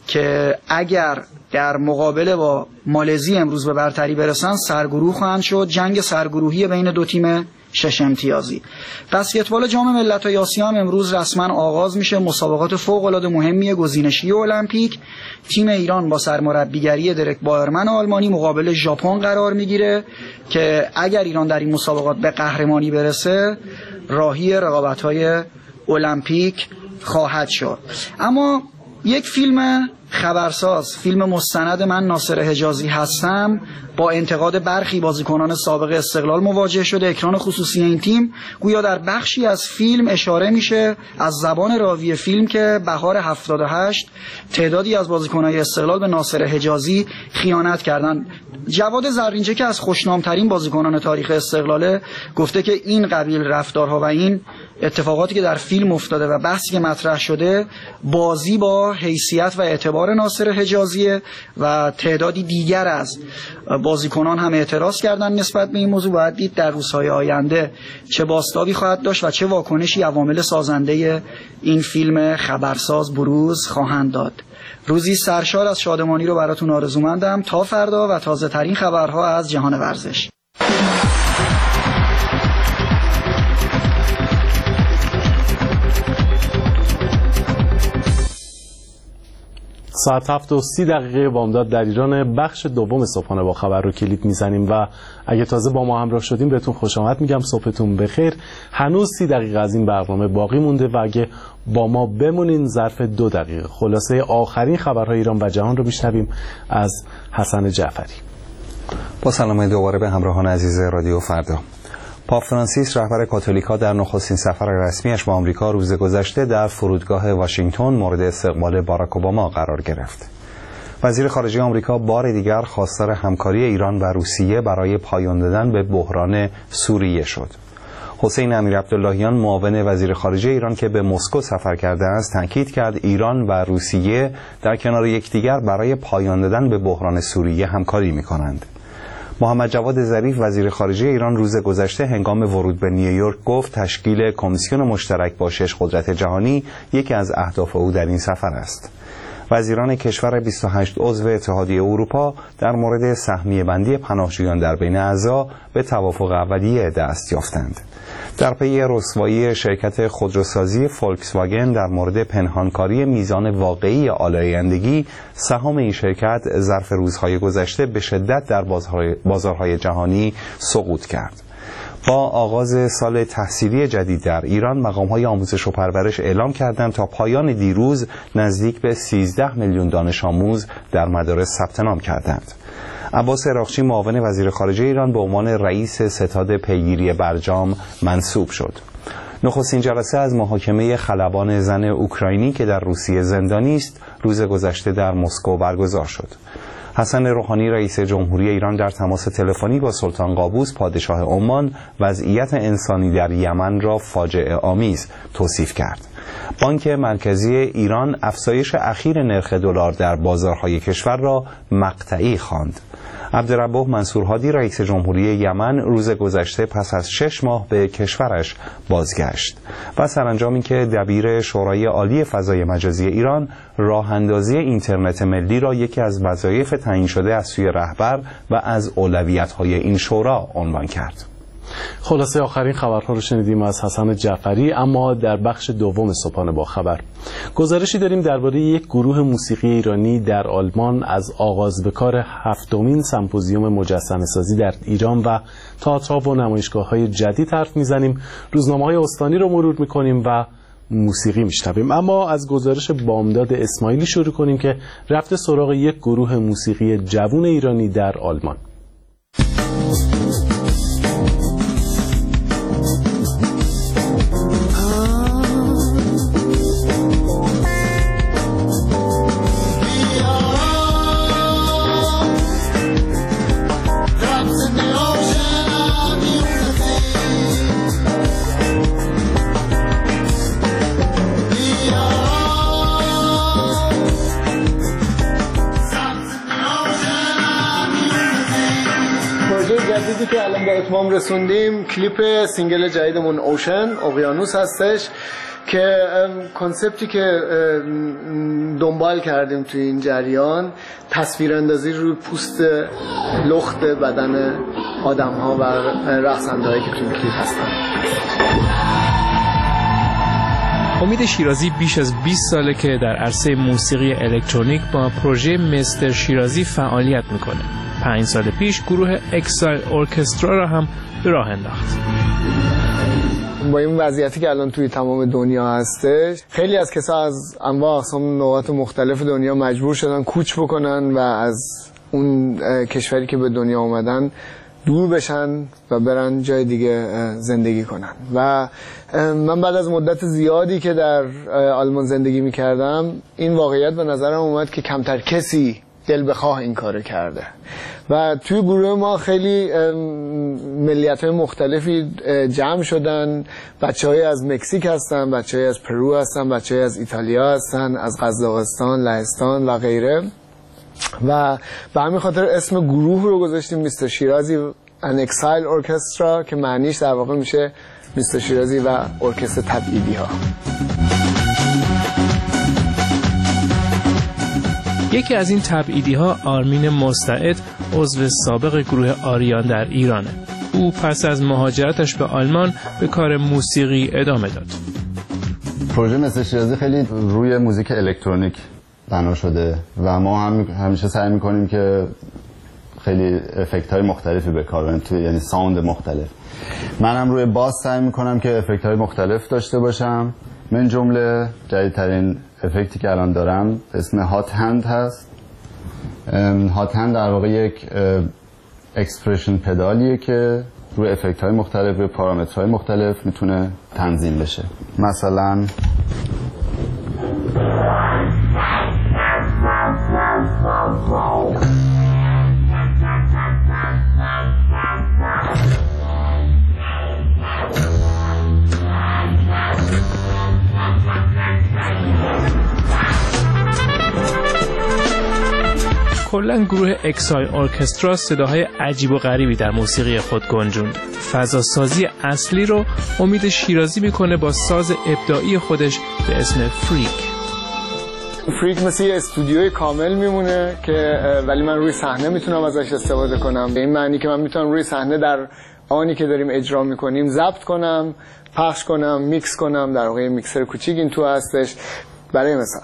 که اگر در مقابله با مالزی امروز به برتری برسن سرگروه خواهند شد. جنگ سرگروهی بین دو تیم شش امتیازی. بسکتبال جام ملت‌های آسیا هم امروز رسما آغاز میشه. مسابقات فوق‌العاده مهمی گزینشی المپیک. تیم ایران با سرمربیگری درک بایرمن آلمانی مقابل ژاپن قرار میگیره که اگر ایران در این مسابقات به قهرمانی برسه راهی رقابت‌های المپیک خواهد شد. اما یک فیلم خبرساز، فیلم مستند من ناصر حجازی هستم، با انتقاد برخی بازیکنان سابق استقلال مواجه شده. اکران خصوصی این تیم گویا در بخشی از فیلم اشاره میشه از زبان راوی فیلم که بهار هفتاد و هشت تعدادی از بازیکنان استقلال به ناصر حجازی خیانت کردن. جواد زرینچه که از خوشنامترین بازیکنان تاریخ استقلاله گفته که این قبیل رفتارها و این اتفاقاتی که در فیلم افتاده و بحثی که مطرح شده بازی با حیثیت و اعتبار اخبار ناصر حجازیه و تعدادی دیگر از بازیکنان هم اعتراض کردن نسبت به این موضوع. باید دید در روزهای آینده چه بازتابی خواهد داشت و چه واکنشی عوامل سازنده این فیلم خبرساز بروز خواهند داد. روزی سرشار از شادمانی رو براتون آرزومندم تا فردا و تازه ترین خبرها از جهان ورزش. ساعت هفت و سی دقیقه بامداد در ایران. بخش دوم صبحانه با خبر رو کلید میزنیم و اگه تازه با ما همراه شدیم بهتون خوش آمد میگم. صبحتون بخیر. هنوز سی دقیقه از این برنامه باقی مونده و اگه با ما بمونین ظرف دو دقیقه خلاصه آخرین خبرهای ایران و جهان رو میشنویم از حسن جعفری. با سلام دوباره به همراهان عزیز رادیو فردا. پاپ فرانسیس رهبر کاتولیکا در نخستین سفر رسمیش به آمریکا روز گذشته در فرودگاه واشنگتن مورد استقبال باراک اوباما قرار گرفت. وزیر خارجه آمریکا بار دیگر خواستار همکاری ایران و روسیه برای پایان دادن به بحران سوریه شد. حسین امیر عبداللهیان معاون وزیر خارجه ایران که به مسکو سفر کرده است تاکید کرد ایران و روسیه در کنار یکدیگر برای پایان دادن به بحران سوریه همکاری می‌کنند. محمد جواد ظریف وزیر خارجه ایران روز گذشته هنگام ورود به نیویورک گفت تشکیل کمیسیون مشترک با شش قدرت جهانی یکی از اهداف او در این سفر است. وزیران کشور بیست و هشت عضو اتحادیه اروپا در مورد سهمیه بندی پناهجویان در بین اعضا به توافق اولیه دست یافتند. در پی رسوایی شرکت خودروسازی فولکس واگن در مورد پنهانکاری میزان واقعی آلایندگی، سهام این شرکت ظرف روزهای گذشته به شدت در بازارهای جهانی سقوط کرد. با آغاز سال تحصیلی جدید در ایران، مقام‌های آموزش و پرورش اعلام کردند تا پایان دیروز نزدیک به سیزده میلیون دانش آموز در مدارس ثبت نام کردند. عباس عراقچی معاون وزیر خارجه ایران به عنوان رئیس ستاد پیگیری برجام منصوب شد. نخستین جلسه از محاکمه خلبان زن اوکراینی که در روسیه زندانی است روز گذشته در مسکو برگزار شد. حسن روحانی رئیس جمهوری ایران در تماس تلفنی با سلطان قابوس پادشاه عمان وضعیت انسانی در یمن را فاجعه آمیز توصیف کرد. بانک مرکزی ایران افزایش اخیر نرخ دلار در بازارهای کشور را مقطعی خواند. عبدالربه منصورهادی رئیس جمهوری یمن روز گذشته پس از شش ماه به کشورش بازگشت و سرانجام اینکه دبیر شورای عالی فضای مجازی ایران راه اندازی اینترنت ملی را یکی از وظایف تعیین شده از سوی رهبر و از اولویت‌های این شورا عنوان کرد. خلاصه آخرین خبرها رو شنیدیم از حسن جعفری. اما در بخش دوم صبحانه با خبر گزارشی داریم درباره یک گروه موسیقی ایرانی در آلمان از آغاز به کار هفتمین سمپوزیوم مجسمه سازی در ایران و تئاترها و نمایشگاه‌های جدید حرف میزنیم. روزنامه‌های استانی رو مرور میکنیم و موسیقی میشنویم. اما از گزارش بامداد اسماعیلی شروع کنیم که رفته سراغ یک گروه موسیقی جوان ایرانی در آلمان. جدیدی که الان به اتمام رسوندیم کلیپ سینگل جدیدمون اوشن اقیانوس هستش که کنسپتی که دنبال کردیم توی این جریان تصویراندازی روی پوست لخت بدن آدم ها و رقصنده‌هایی که توی این کلیپ هستن. امید شیرازی بیش از بیست ساله که در عرصه موسیقی الکترونیک با پروژه مستر شیرازی فعالیت میکنه. پنج سال پیش گروه اکسایل ارکسترا را هم به راه انداخت. با این وضعیتی که الان توی تمام دنیا هستش، خیلی از کسا از انواع اقسام نقاط مختلف دنیا مجبور شدن کوچ بکنن و از اون کشوری که به دنیا اومدن دور بشن و برن جای دیگه زندگی کنن. و من بعد از مدت زیادی که در آلمان زندگی میکردم این واقعیت به نظرم اومد که کمتر کسی دل بخواه این کارو کرده و توی گروه ما خیلی ملیت‌های مختلفی جمع شدن. بچه‌های از مکزیک هستن، بچه‌های از پرو هستن، بچه‌های از ایتالیا هستن، از قزاقستان، لهستان و غیره و به همین خاطر اسم گروه رو گذاشتیم میستر شیرازی ان اکسایل ارکسترا که معنیش در واقع میشه میستر شیرازی و ارکستر تبعیدی ها. یکی از این تبعیدی ها آرمین مستعد عضو سابق گروه آریان در ایرانه. او پس از مهاجرتش به آلمان به کار موسیقی ادامه داد. پروژه مستر شیرازی خیلی روی موزیک الکترونیک بنا شده و ما هم همیشه سعی میکنیم که خیلی افکت های مختلفی به کار ببریم، یعنی ساوند مختلف. منم روی باس سعی میکنم که افکت های مختلف داشته باشم. من جمله جدیدترین افکتی که الان دارم اسم هات هند هست. هات هند در واقع یک اکسپرشن پدالیه که روی افکت های مختلف و پارامترهای مختلف میتونه تنظیم بشه. مثلا کلاً گروه اکسای ارکسترا صداهای عجیب و غریبی در موسیقی خود گنجوند. فضاسازی اصلی رو امید شیرازی میکنه با ساز ابداعی خودش به اسم فریک. فریک مثل یه استودیوی کامل میمونه که ولی من روی صحنه میتونم ازش استفاده کنم. به این معنی که من میتونم روی صحنه در آنی که داریم اجرا میکنیم ضبط کنم، پخش کنم، میکس کنم. در واقع میکسر کوچیک این تو هستش. برای مثال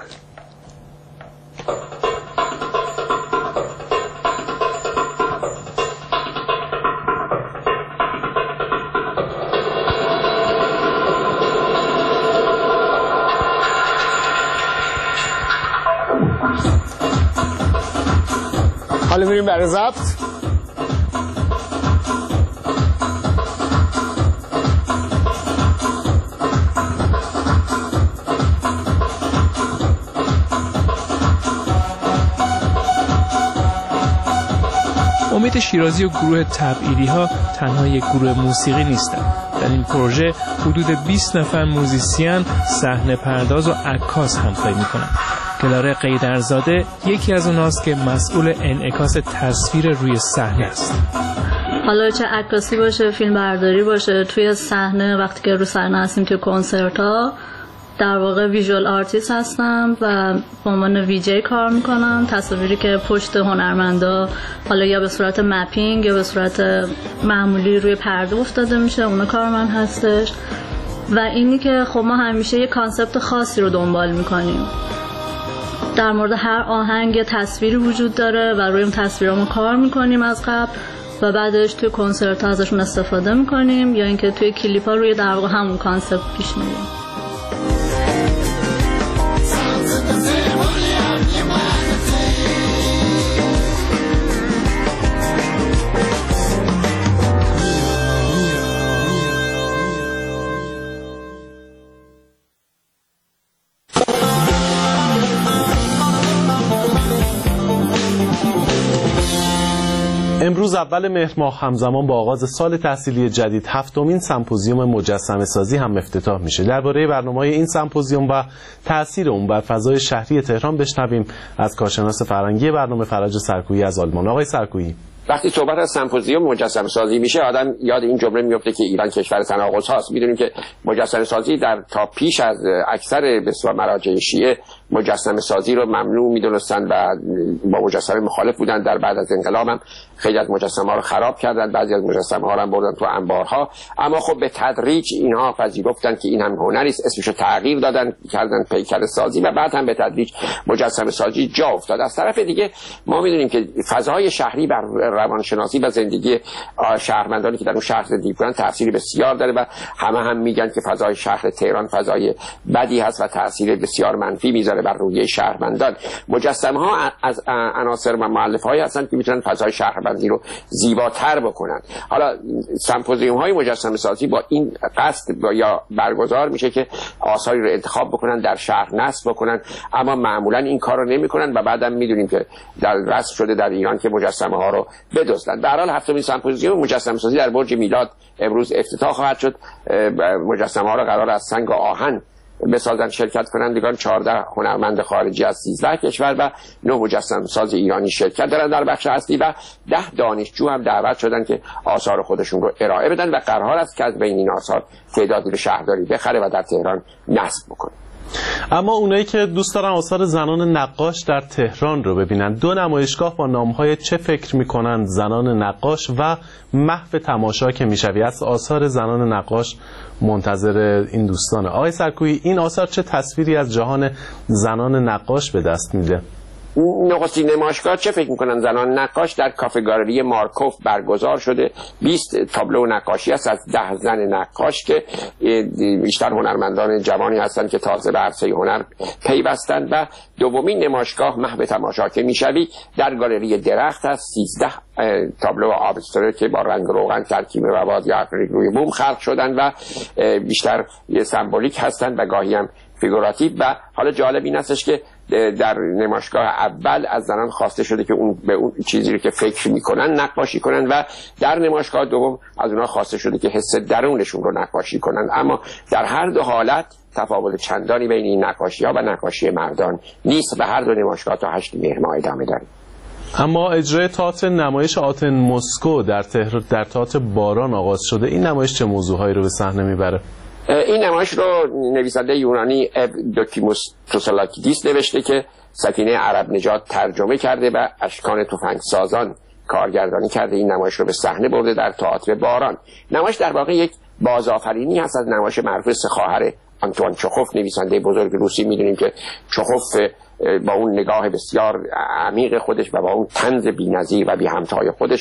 حالا میریم برای ضبط. امید شیرازی و گروه تبعیدی ها تنها یک گروه موسیقی نیستند. در این پروژه حدود بیست نفر موزیسین، صحنه پرداز و عکاس همکاری میکنند. کلاره قیدرزاده یکی از اوناست که مسئول انعکاس تصویر روی صحنه است. حالا چه عکاسی باشه، فیلم برداری باشه، توی صحنه وقتی که رو صحنه هستیم توی کنسرت ها در واقع ویژوال آرتیست هستم و به عنوان ویجی کار میکنم. تصاویری که پشت هنرمندا حالا یا به صورت مپینگ یا به صورت معمولی روی پرده افتاده میشه، اون کار من هستش. و اینی که خب ما همیشه یه کانسپت خاصی رو دنبال میکنیم. در مورد هر آهنگ یه تصویری وجود داره و روی اون تصویرامو کار میکنیم از قبل و بعدش توی کنسرت ها ازشون استفاده میکنیم یا اینکه توی کلیپ ها روی در واقع همون کانسپت پیش میریم. امروز اول مهر ماه همزمان با آغاز سال تحصیلی جدید هفتمین سمپوزیوم مجسمه سازی هم افتتاح میشه. درباره برنامه‌های این سمپوزیوم و تأثیر اون بر فضای شهری تهران بشنویم از کارشناس فرهنگی برنامه فرج سرکویی از آلمان. آقای سرکویی، وقتی صحبت از سمپوزیوم مجسمه سازی میشه آدم یاد این جمله میفته که ایران کشور تناقض هاست. میدونیم که مجسمه سازی در تا پیش از اکثر بسیار مراجع شیعه مجسمه سازی رو ممنوع میدونستند و با مجسمه مخالف بودند. در بعد از انقلاب هم خیلی از مجسمه ها رو خراب کردند، بعضی از مجسمه ها رو هم بردن تو انبارها. اما خب به تدریج اینها پذیرفتن که این هم هنری است، اسمش رو تغییر دادن، کردن پیکر سازی و بعد هم به تدریج مجسمه سازی جا افتاد. از طرف دیگه ما میدونیم که فضای شهری بر روانشناسی و زندگی شهروندانی که در اون شهر زندگی می‌کنن تأثیر بسیار داره و همه هم میگن که فضای شهر تهران فضای بدی هست و تأثیر بسیار منفی میذاره بر روحیه شهروندان. مجسمه ها از عناصر و مؤلفه‌هایی هستن که میتونن فضای شهروندی رو زیباتر بکنن. حالا سمپوزیوم های مجسمه سازی با این قصد یا برگزار میشه که آثاری رو انتخاب بکنن، در شهر نصب بکنن، اما معمولا این کار رو نمیکنن و بعدم میدونیم که در رسم شده در ایران که مجسمه ها رو بدزدن. به هر حال هفتمین سمپوزیوم مجسمه سازی در برج میلاد امروز افتتاح خواهد شد. مجسمه ها رو قرار از سنگ و آهن بسازن. شرکت کنندگان چهارده هنرمند خارجی از سیزده کشور و نه مجسمه ساز ایرانی شرکت دارن در بخش اصلی و ده دانشجو هم دعوت شدن که آثار خودشون رو ارائه بدن و قرار است که از بین این آثار تعدادی رو شهرداری بخره و در تهران نصب بکنه. اما اونایی که دوست دارن آثار زنان نقاش در تهران رو ببینن، دو نمایشگاه با نامهای چه فکر میکنن زنان نقاش و محو تماشا که میشوی از آثار زنان نقاش منتظر این دوستانه. آقای سرکویی، این آثار چه تصویری از جهان زنان نقاش به دست میده؟ نخستین نمایشگاه چه فکر میکنن زنان نقاش در کافه گالری مارکوف برگزار شده. بیست تابلو نقاشی است از ده زن نقاش که بیشتر هنرمندان جوانی هستند که تازه به عرصه هنر پیوستند و دومین نمایشگاه محو تماشا که میشوی در گالری درخت است. سیزده تابلو آبستره که با رنگ روغن، ترکیب مواد یا اکریلیک روی بوم خلق شدن و بیشتر سمبولیک هستند و گاهی هم فیگوراتیو. و حالا جالب این استش که در نمایشگاه اول از زنان خواسته شده که اون به اون چیزی رو که فکر میکنن نقاشی کنن و در نمایشگاه دوم از اونها خواسته شده که حس درونشون رو نقاشی کنن. اما در هر دو حالت تفاوت چندانی بین این نقاشی ها و نقاشی مردان نیست و هر دو نمایشگاه تا هشت مهر ماه ادامه داره. اما اجرای تئاتر نمایش آتن مسکو در تهران در تئاتر باران آغاز شده. این نمایش چه موضوعهایی رو به صحنه میبره؟ این نمایش رو نویسنده یونانی دوکیموس توسالاکیدیس نوشته که سکینه عرب نژاد ترجمه کرده و اشکان تفنگ سازان کارگردانی کرده. این نمایش رو به صحنه برده در تئاتر باران. نمایش در واقع یک بازآفرینی هست از نمایش معروف سه خواهر آنتوان چخوف، نویسنده بزرگ روسی. میدونیم که چخوف با اون نگاه بسیار عمیق خودش و با اون طنز بی‌نظیر و بی همتای خودش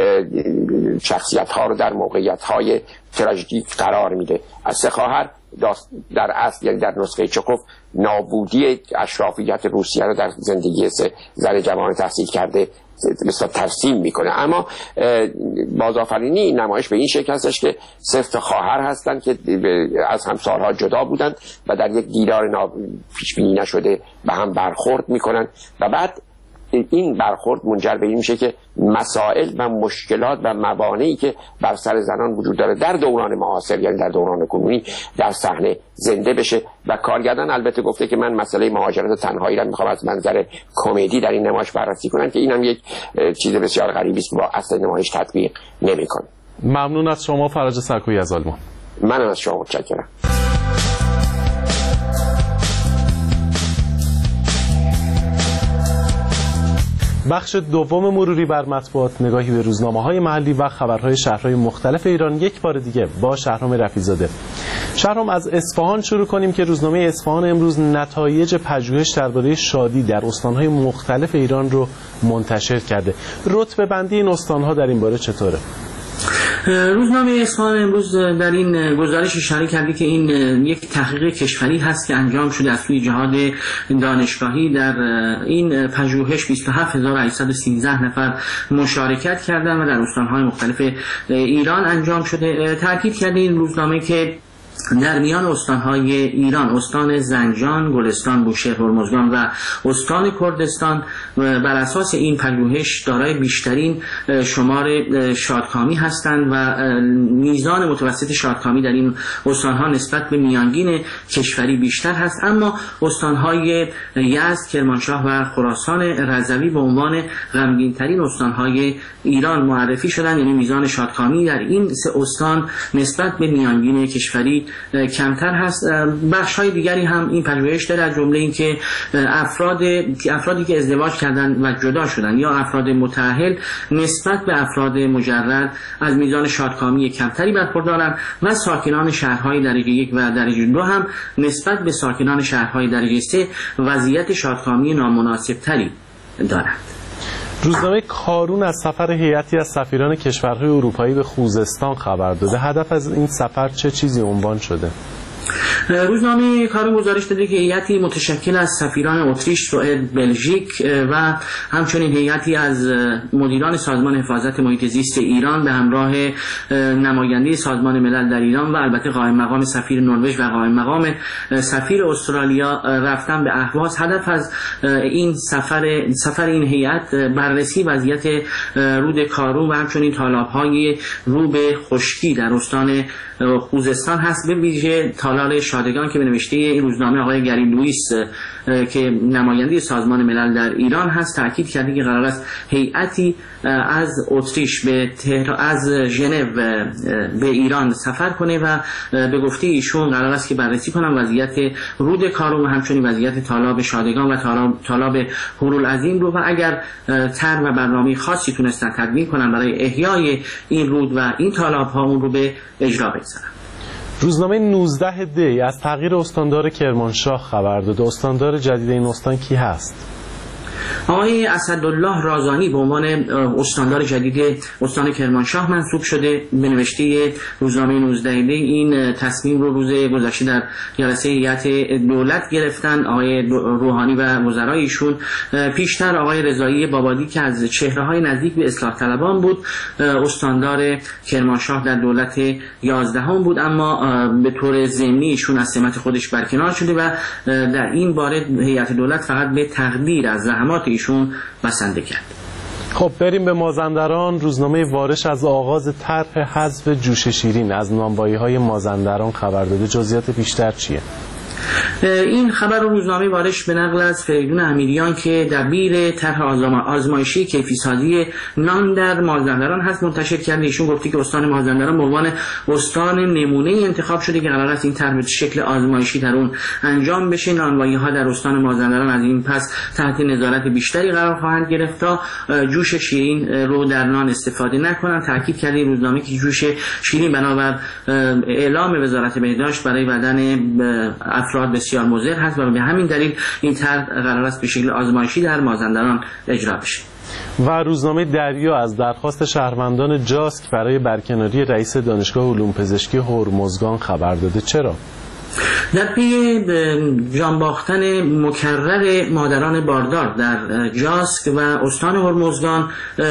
شخصیت‌ها رو در موقعیت‌های تراژدیک قرار میده. از سه خواهر در اصل یعنی در نسخه چخوف نابودی اشرافیت روسیه رو در زندگی سه زن جوان تحصیل کرده مثلا ترسیم میکنه. اما بازآفرینی این نمایش به این شکل هستش که سه تا خواهر هستن که از همسالها جدا بودند و در یک دیدار پیش بینی نشده به هم برخورد میکنن و بعد این برخورد منجر به این میشه که مسائل و مشکلات و موانعی که بر سر زنان وجود داره در دوران معاصر یعنی در دوران کنونی در صحنه زنده بشه. و کارگردان البته گفته که من مسئله مهاجرت و تنهایی را میخوام از منظر کمدی در این نمایش بررسی کنم که اینم یک چیز بسیار غریبی است با اصل نمایش تطبیق نمیکنه. ممنون از شما فرج سرکویی از آلمان. منم از شما متشکرم. بخش دوم مروری بر مطبوعات، نگاهی به روزنامه‌های محلی و خبرهای شهرهای مختلف ایران. یک بار دیگه با شهرام رفیع‌زاده. شهرام، از اصفهان شروع کنیم که روزنامه اصفهان امروز نتایج پژوهش درباره شادی در استان‌های مختلف ایران رو منتشر کرده. رتبه بندی این استان‌ها در این باره چطوره؟ روزنامه اصفهان امروز در این گزارش اشاره کرده که این یک تحقیق کشوری هست که انجام شده از سوی جهاد دانشگاهی. در این پژوهش بیست و هفت هزار و هشتصد و سیزده نفر مشارکت کردند و در استان‌های مختلف ایران انجام شده. تاکید کرده این روزنامه که در میان استان‌های ایران استان زنجان، گلستان، بوشهر، هرمزگان و استان کردستان بر اساس این پژوهش دارای بیشترین شمار شادکامی هستند و میزان متوسط شادکامی در این استان‌ها نسبت به میانگین کشوری بیشتر هست. اما استان‌های یزد، کرمانشاه و خراسان رضوی به عنوان غمگین‌ترین استان‌های ایران معرفی شدند، یعنی میزان شادکامی در این سه استان نسبت به میانگین کشوری کمتر هست. بخش های دیگری هم این پژوهش داره، از جمله این که افراد افرادی که ازدواج کردن و جدا شدن یا افراد متأهل نسبت به افراد مجرد از میزان شادکامی کمتری برخوردارند و ساکنان شهرهای درجه یک و درجه دو هم نسبت به ساکنان شهرهای درجه سه وضعیت شادکامی نامناسب تری دارند. روزنامه کارون از سفر هیئتی از سفیران کشورهای اروپایی به خوزستان خبر داده. هدف از این سفر چه چیزی عنوان شده؟ روزنامه کارون گزارش داده که هیئتی متشکل از سفیران اتریش، سوئد، بلژیک و همچنین هیئتی از مدیران سازمان حفاظت محیط زیست ایران به همراه نماینده سازمان ملل در ایران و البته قائم مقام سفیر نروژ و قائم مقام سفیر استرالیا رفتن به اهواز. هدف از این سفر سفر این هیئت بررسی وضعیت رود کارون و همچنین تالاب‌های رو به خشکی در استان خوزستان هست، به ویژه تالار شادگان که به نوشته این روزنامه آقای گری لوئیس که نماینده سازمان ملل در ایران هست تاکید کرده که قرار است هیئتی از اتریش به تهران از ژنو به ایران سفر کنه و به گفته ایشون قرار است که بررسی کنن وضعیت رود کارون و همچنین وضعیت تالاب شادگان و تالاب هورالعظیم رو و اگر طرح و برنامه خاصی تونستن تدوین کنن برای احیای این رود و این تالاب ها اون رو به اجرا بگذارن. روزنامه نوزده دی از تغییر استاندار کرمانشاه خبر داده. استاندار جدید این استان کی هست؟ آقای اسدالله رازانی به عنوان استاندار جدید استان کرمانشاه منصوب شده. به نوشته روزنامه نوزده دی این تصمیم رو روز گذشته در جلسه هیئت دولت گرفتن آقای روحانی و وزرایشون. پیشتر آقای رضایی بابادی که از چهره‌های نزدیک به اصلاح طلبان بود استاندار کرمانشاه در دولت یازدهم بود، اما به طور ضمنی ایشون از سمت خودش برکنار شده و در این باره هیئت دولت فقط به تقدیر از زحمات ایشون بسنده کرد. خب بریم به مازندران. روزنامه وارش از آغاز طرح حذف جوش شیرین از نانوایی‌های مازندران خبر داده. جزئیات بیشتر چیه؟ این خبر رو روزنامه وارش به نقل از فریدون امیریان که دبیر طرح آزمایشی کیفی‌سازی نان در مازندران هست منتشر کرده. ایشون گفته که استان مازندران به عنوان استان نمونه انتخاب شده که قرار است این طرح به شکل آزمایشی در اون انجام بشه. نانوایی‌ها در استان مازندران از این پس تحت نظارت بیشتری قرار خواهند گرفت تا جوش شیرین رو در نان استفاده نکنند. تاکید کرده این روزنامه که جوش شیرین بنابر اعلام وزارت بهداشت برای بدن افراد بسیار مضر هست و به همین دلیل این طرح قرار است به شکل آزمایشی در مازندران اجرا بشه. و روزنامه دریا از درخواست شهروندان جاسک برای برکناری رئیس دانشگاه علوم پزشکی هرمزگان خبر داده. چرا؟ در پی جان باختن مکرر مادران باردار در جاسک و استان هرمزگان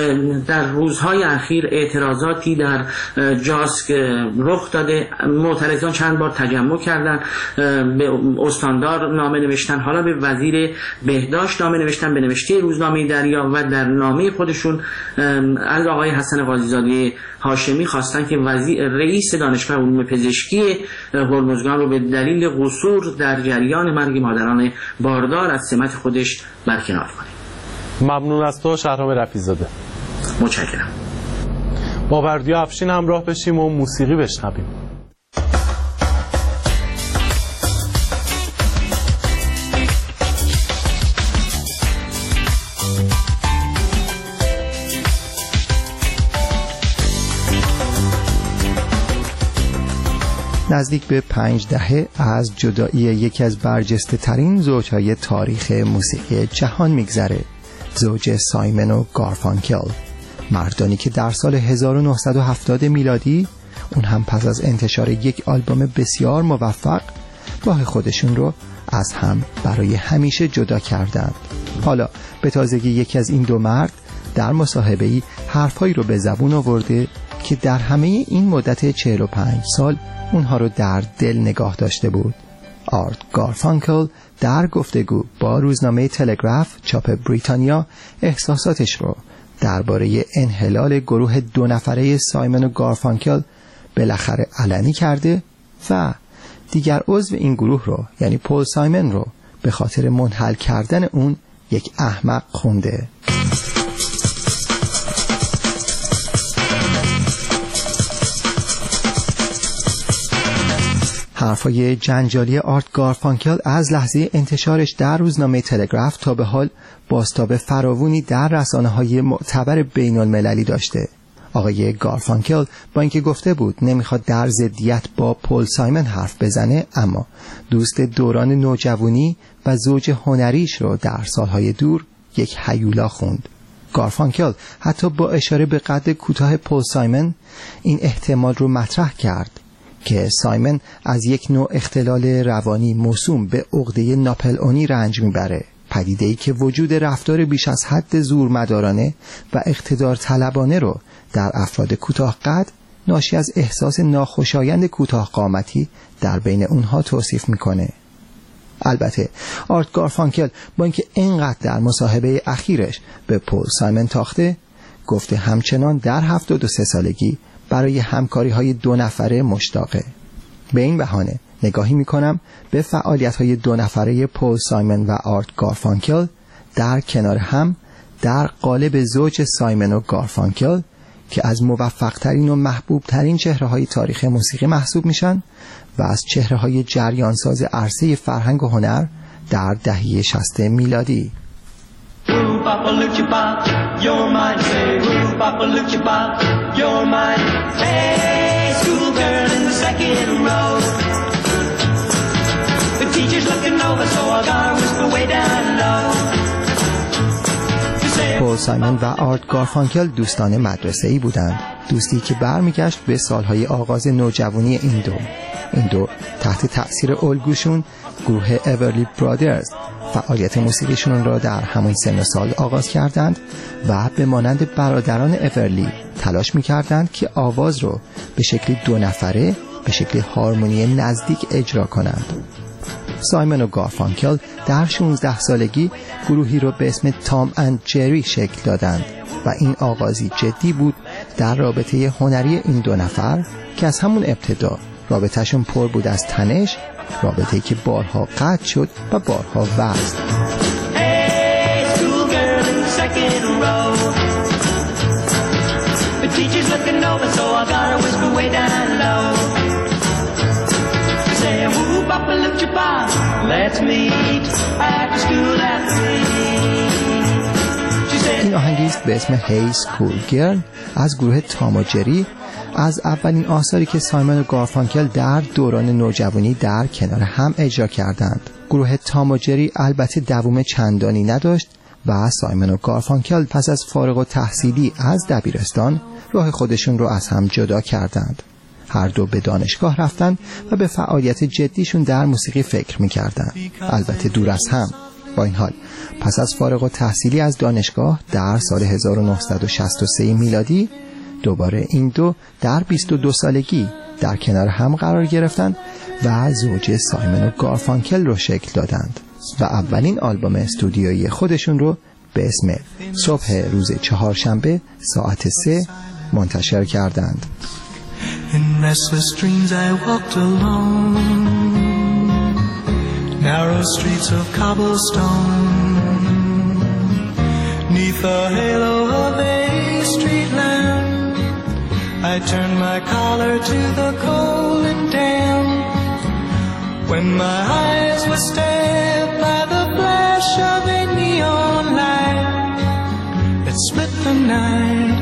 در روزهای اخیر اعتراضاتی در جاسک رخ داده. معترضان چند بار تجمع کردند، به استاندار نامه نوشتن، حالا به وزیر بهداشت نامه نوشتن. به نوشته روزنامه دریا و در نامه خودشون از آقای حسن قاضیزاده هاشمی خواستن که وزیر رئیس دانشگاه علوم پزشکی هرمزگان رو به دلیل قصور در جریان مرگ مادران باردار از سمت خودش برکنار کنه. ممنون از تو شهرام رفیع‌زاده. متشکرم. با بردیا افشین همراه بشیم و موسیقی بشنویم. نزدیک به پنج دهه از جدایی یکی از برجسته ترین زوجهای تاریخ موسیقی جهان میگذره، زوج سایمن و گارفانکل، مردانی که در سال هزار و نهصد و هفتاد میلادی اون هم پس از انتشار یک آلبوم بسیار موفق راه خودشون رو از هم برای همیشه جدا کردند. حالا به تازگی یکی از این دو مرد در مصاحبه‌ای حرفایی رو به زبون آورده که در همه این مدت چهل و پنج سال اونها رو در دل نگاه داشته بود. آرت گارفانکل در گفتگو با روزنامه تلگراف چاپ بریتانیا احساساتش رو درباره انحلال گروه دو نفره سایمن و گارفانکل بالاخره علنی کرده و دیگر عضو این گروه رو یعنی پول سایمن رو به خاطر منحل کردن اون یک احمق خونده. حرفای جنجالی آرت گارفانکل از لحظه انتشارش در روزنامه تلگراف تا به حال بازتاب فراوانی در رسانه‌های معتبر بین المللی داشته. آقای گارفانکل با اینکه گفته بود نمیخواد در ضدیت با پول سایمن حرف بزنه، اما دوست دوران نوجوانی و زوج هنریش رو در سالهای دور یک هیولا خوند. گارفانکل حتی با اشاره به قد کوتاه پول سایمن این احتمال رو مطرح کرد که سایمن از یک نوع اختلال روانی موسوم به عقده ناپلئونی رنج میبره، پدیده‌ای که وجود رفتار بیش از حد زورمدارانه و اقتدار طلبانه رو در افراد کوتاه قد ناشی از احساس ناخوشایند کوتاه قامتی در بین اونها توصیف میکنه. البته آرت گارفانکل با اینکه اینقدر در مصاحبه اخیرش به پول سایمن تاخته، گفته همچنان در هفتاد و سه سالگی برای همکاری های دو نفره مشتاقه. به این بهانه نگاهی میکنم به فعالیت های دو نفره پول سایمن و آرت گارفانکل در کنار هم در قالب زوج سایمن و گارفانکل که از موفق ترین و محبوب ترین چهره های تاریخ موسیقی محسوب میشن و از چهره های جریانساز عرصه فرهنگ و هنر در دهه شصت میلادی. پول سایمن و آرت گارفانکل دوستان مدرسه‌ای بودند، دوستی که برمیگشت به سالهای آغاز نوجوانی این دو. این دو تحت تأثیر الگوشون گروه اورلی برادرز فعالیت موسیقیشون را در همین سن و سال آغاز کردند و به مانند برادران اورلی تلاش می‌کردند که آواز رو به شکلی دو نفره به شکل هارمونی نزدیک اجرا کنند. سایمن و گارفانکل در شانزده سالگی گروهی رو به اسم تام اند جری شکل دادند و این آغازی جدی بود در رابطه هنری این دو نفر که از همون ابتدا رابطهشون پر بود از تنش، رابطه‌ای که بارها قطع شد و بارها وصل. این آهنگی است به اسم Hey School Girl از گروه تام و جری، از اولین آثاری که سایمن و گارفانکل در دوران نوجوانی در کنار هم اجرا کردند. گروه تام و جری البته دوام چندانی نداشت و سایمن و گارفانکل پس از فارغ التحصیلی از دبیرستان راه خودشون رو از هم جدا کردند. هر دو به دانشگاه رفتند و به فعالیت جدیشون در موسیقی فکر می‌کردند، البته دور از هم. با این حال پس از فارغ التحصیلی از دانشگاه در سال هزار و نهصد و شصت و سه میلادی دوباره این دو در بیست و دو سالگی در کنار هم قرار گرفتند و زوج سایمن و گارفانکل رو شکل دادند و اولین آلبوم استودیویی خودشون رو به اسم صبح روز چهارشنبه ساعت سه منتشر کردند. In restless dreams I walked alone, narrow streets of cobblestone, neath the halo of a street lamp, I turned my collar to the cold and damp, when my eyes were stared by the flash of a neon light that split the night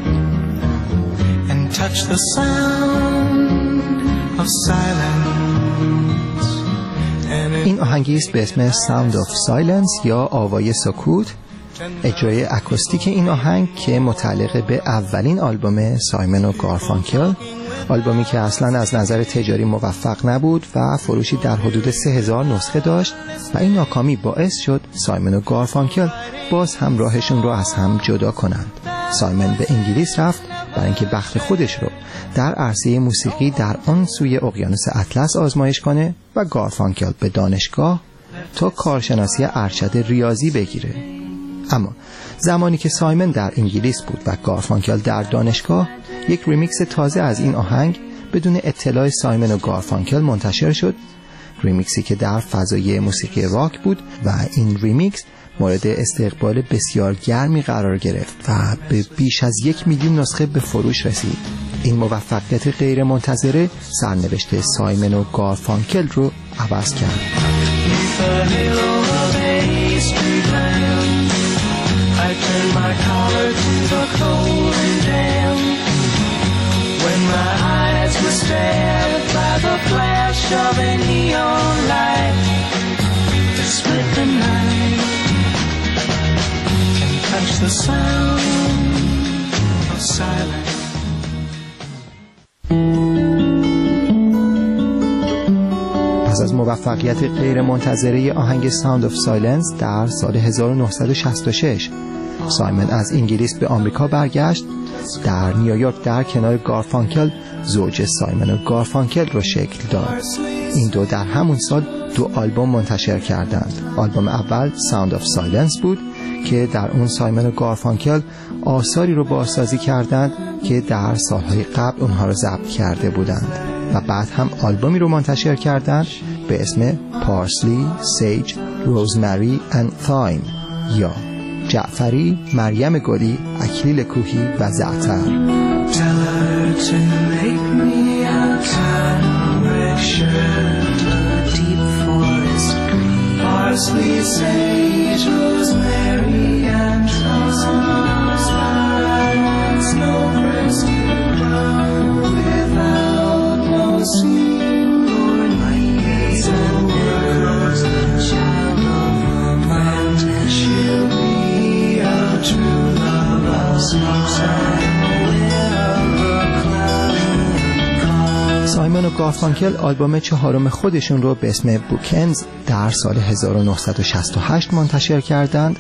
and touched the sound of silence. این آهنگی است به اسم Sound of Silence یا آوای سکوت، اجرای اکوستیک این آهنگ که متعلق به اولین آلبوم سایمن و گارفانکل، آلبومی که اصلا از نظر تجاری موفق نبود و فروشی در حدود سه هزار نسخه داشت و این ناکامی باعث شد سایمن و گارفانکل باز هم راهشون رو از هم جدا کنند. سایمن به انگلیس رفت برای اینکه بخت خودش رو در عرصه موسیقی در آن سوی اقیانوس اطلس آزمایش کنه و گارفانکل به دانشگاه تا کارشناسی ارشد ریاضی بگیره. اما زمانی که سایمن در انگلیس بود و گارفانکل در دانشگاه، یک ریمیکس تازه از این آهنگ بدون اطلاع سایمن و گارفانکل منتشر شد، ریمیکسی که در فضای موسیقی راک بود و این ریمیکس مورد استقبال بسیار گرمی قرار گرفت و به بیش از یک میلیون نسخه به فروش رسید. این موفقیت غیر منتظره سرنوشت سایمن و گارفانکل رو عوض کرد. I turned my collar to the cold and damp, when my eyes were stared by the flash of a neon light that split the night and touched the sound of silence. پس از موفقیت غیرمنتظره آهنگ ساوند آف سایلنس در سال هزار و نهصد و شصت و شش، سایمن از انگلیس به آمریکا برگشت. در نیویورک در کنار گارفانکل زوج سایمن و گارفانکل رو شکل داد. این دو در همون سال دو آلبوم منتشر کردند. آلبوم اول ساوند آف سایلنس بود که در اون سایمن و گارفانکل آثاری رو بازسازی کردند که در سالهای قبل اونها رو ضبط کرده بودند و بعد هم آلبومی رو منتشر کردند به اسم پارسلی، سیج، روزمری اند تایم یا جعفری، مریم گلی، اکلیل کوهی و زعتر. Tell her to make me a turmeric shirt, a deep forest green, parsley, sage, rosemary and thyme. I want snowgrass to grow without no seam or needs and workers, the child of a man. She'll be a true love of sunshine. سایمن و گارفانکل آلبوم چهارم خودشون رو به اسم بوکنز در سال هزار و نهصد و شصت و هشت منتشر کردند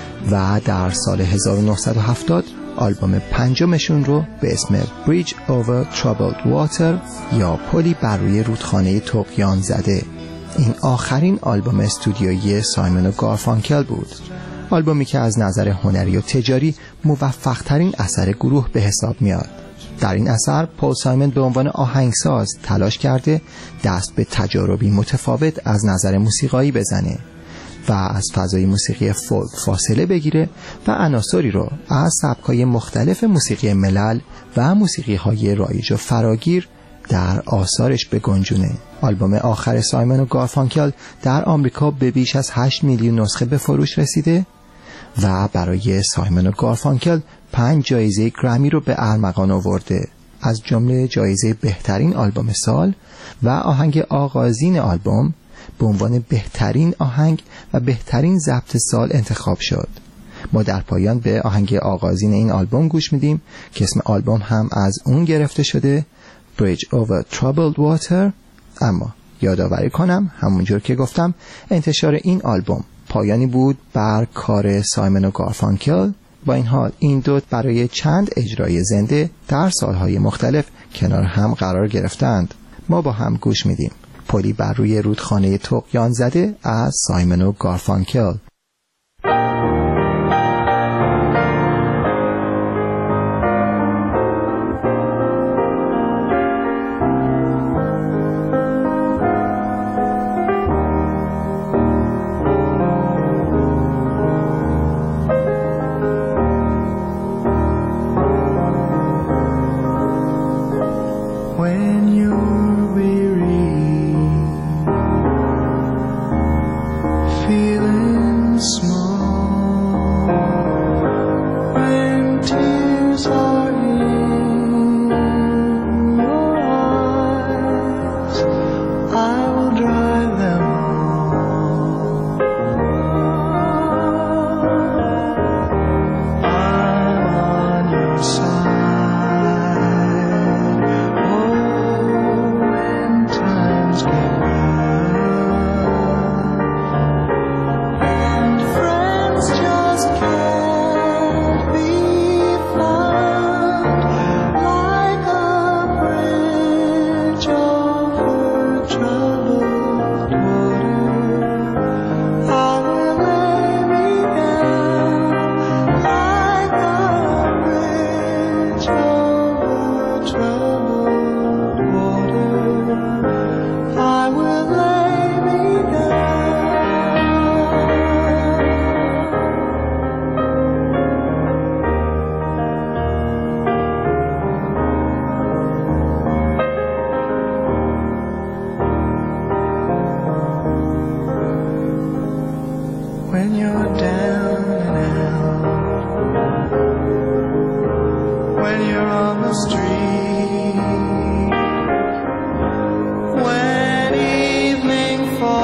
و در سال هزار و نهصد و هفتاد آلبوم پنجمشون رو به اسم Bridge Over Troubled Water یا پلی بر روی رودخانه طغیان زده. این آخرین آلبوم استودیویی سایمن و گارفانکل بود. آلبومی که از نظر هنری و تجاری موفق ترین اثر گروه به حساب میاد. در این اثر پول سایمن به عنوان آهنگساز تلاش کرده دست به تجاربی متفاوت از نظر موسیقایی بزنه و از فضای موسیقی فولک فاصله بگیره و عناصری رو از سبک‌های مختلف موسیقی ملل و موسیقی‌های رایج و فراگیر در آثارش بگنجونه. آلبوم آخر سایمن و گارفانکل در آمریکا به بیش از هشت میلیون نسخه به فروش رسیده و برای سایمن و گارفانکل پنج جایزه گرمی رو به ارمغان آورده، از جمله جایزه بهترین آلبوم سال و آهنگ آغازین آلبوم به عنوان بهترین آهنگ و بهترین ضبط سال انتخاب شد. ما در پایان به آهنگ آغازین این آلبوم گوش میدیم که اسم آلبوم هم از اون گرفته شده، Bridge Over Troubled Water. اما یادآوری کنم همونجور که گفتم انتشار این آلبوم پایانی بود بر کار سایمن و گارفانکل. با این حال این دو برای چند اجرای زنده در سالهای مختلف کنار هم قرار گرفتند. ما با هم گوش میدیم پلی بر روی رودخانه طغیان زده از سایمن و گارفانکل.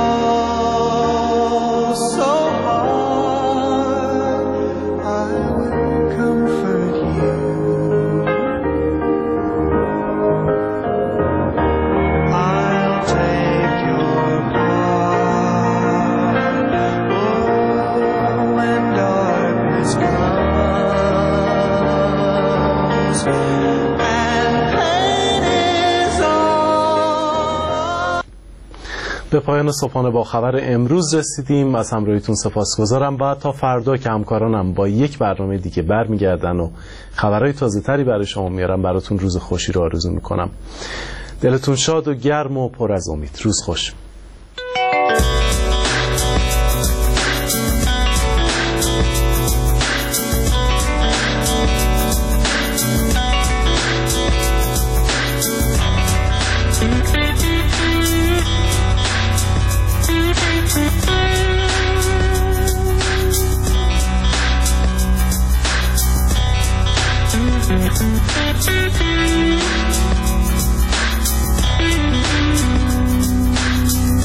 I will به پایان صبحانه با خبر امروز رسیدیم. از همراهیتون سپاسگزارم. بعد تا فردا که همکارانم با یک برنامه دیگه برمیگردن و خبرهای تازه تری برای شما میارم، براتون روز خوشی رو آرزو میکنم. دلتون شاد و گرم و پر از امید. روز خوش.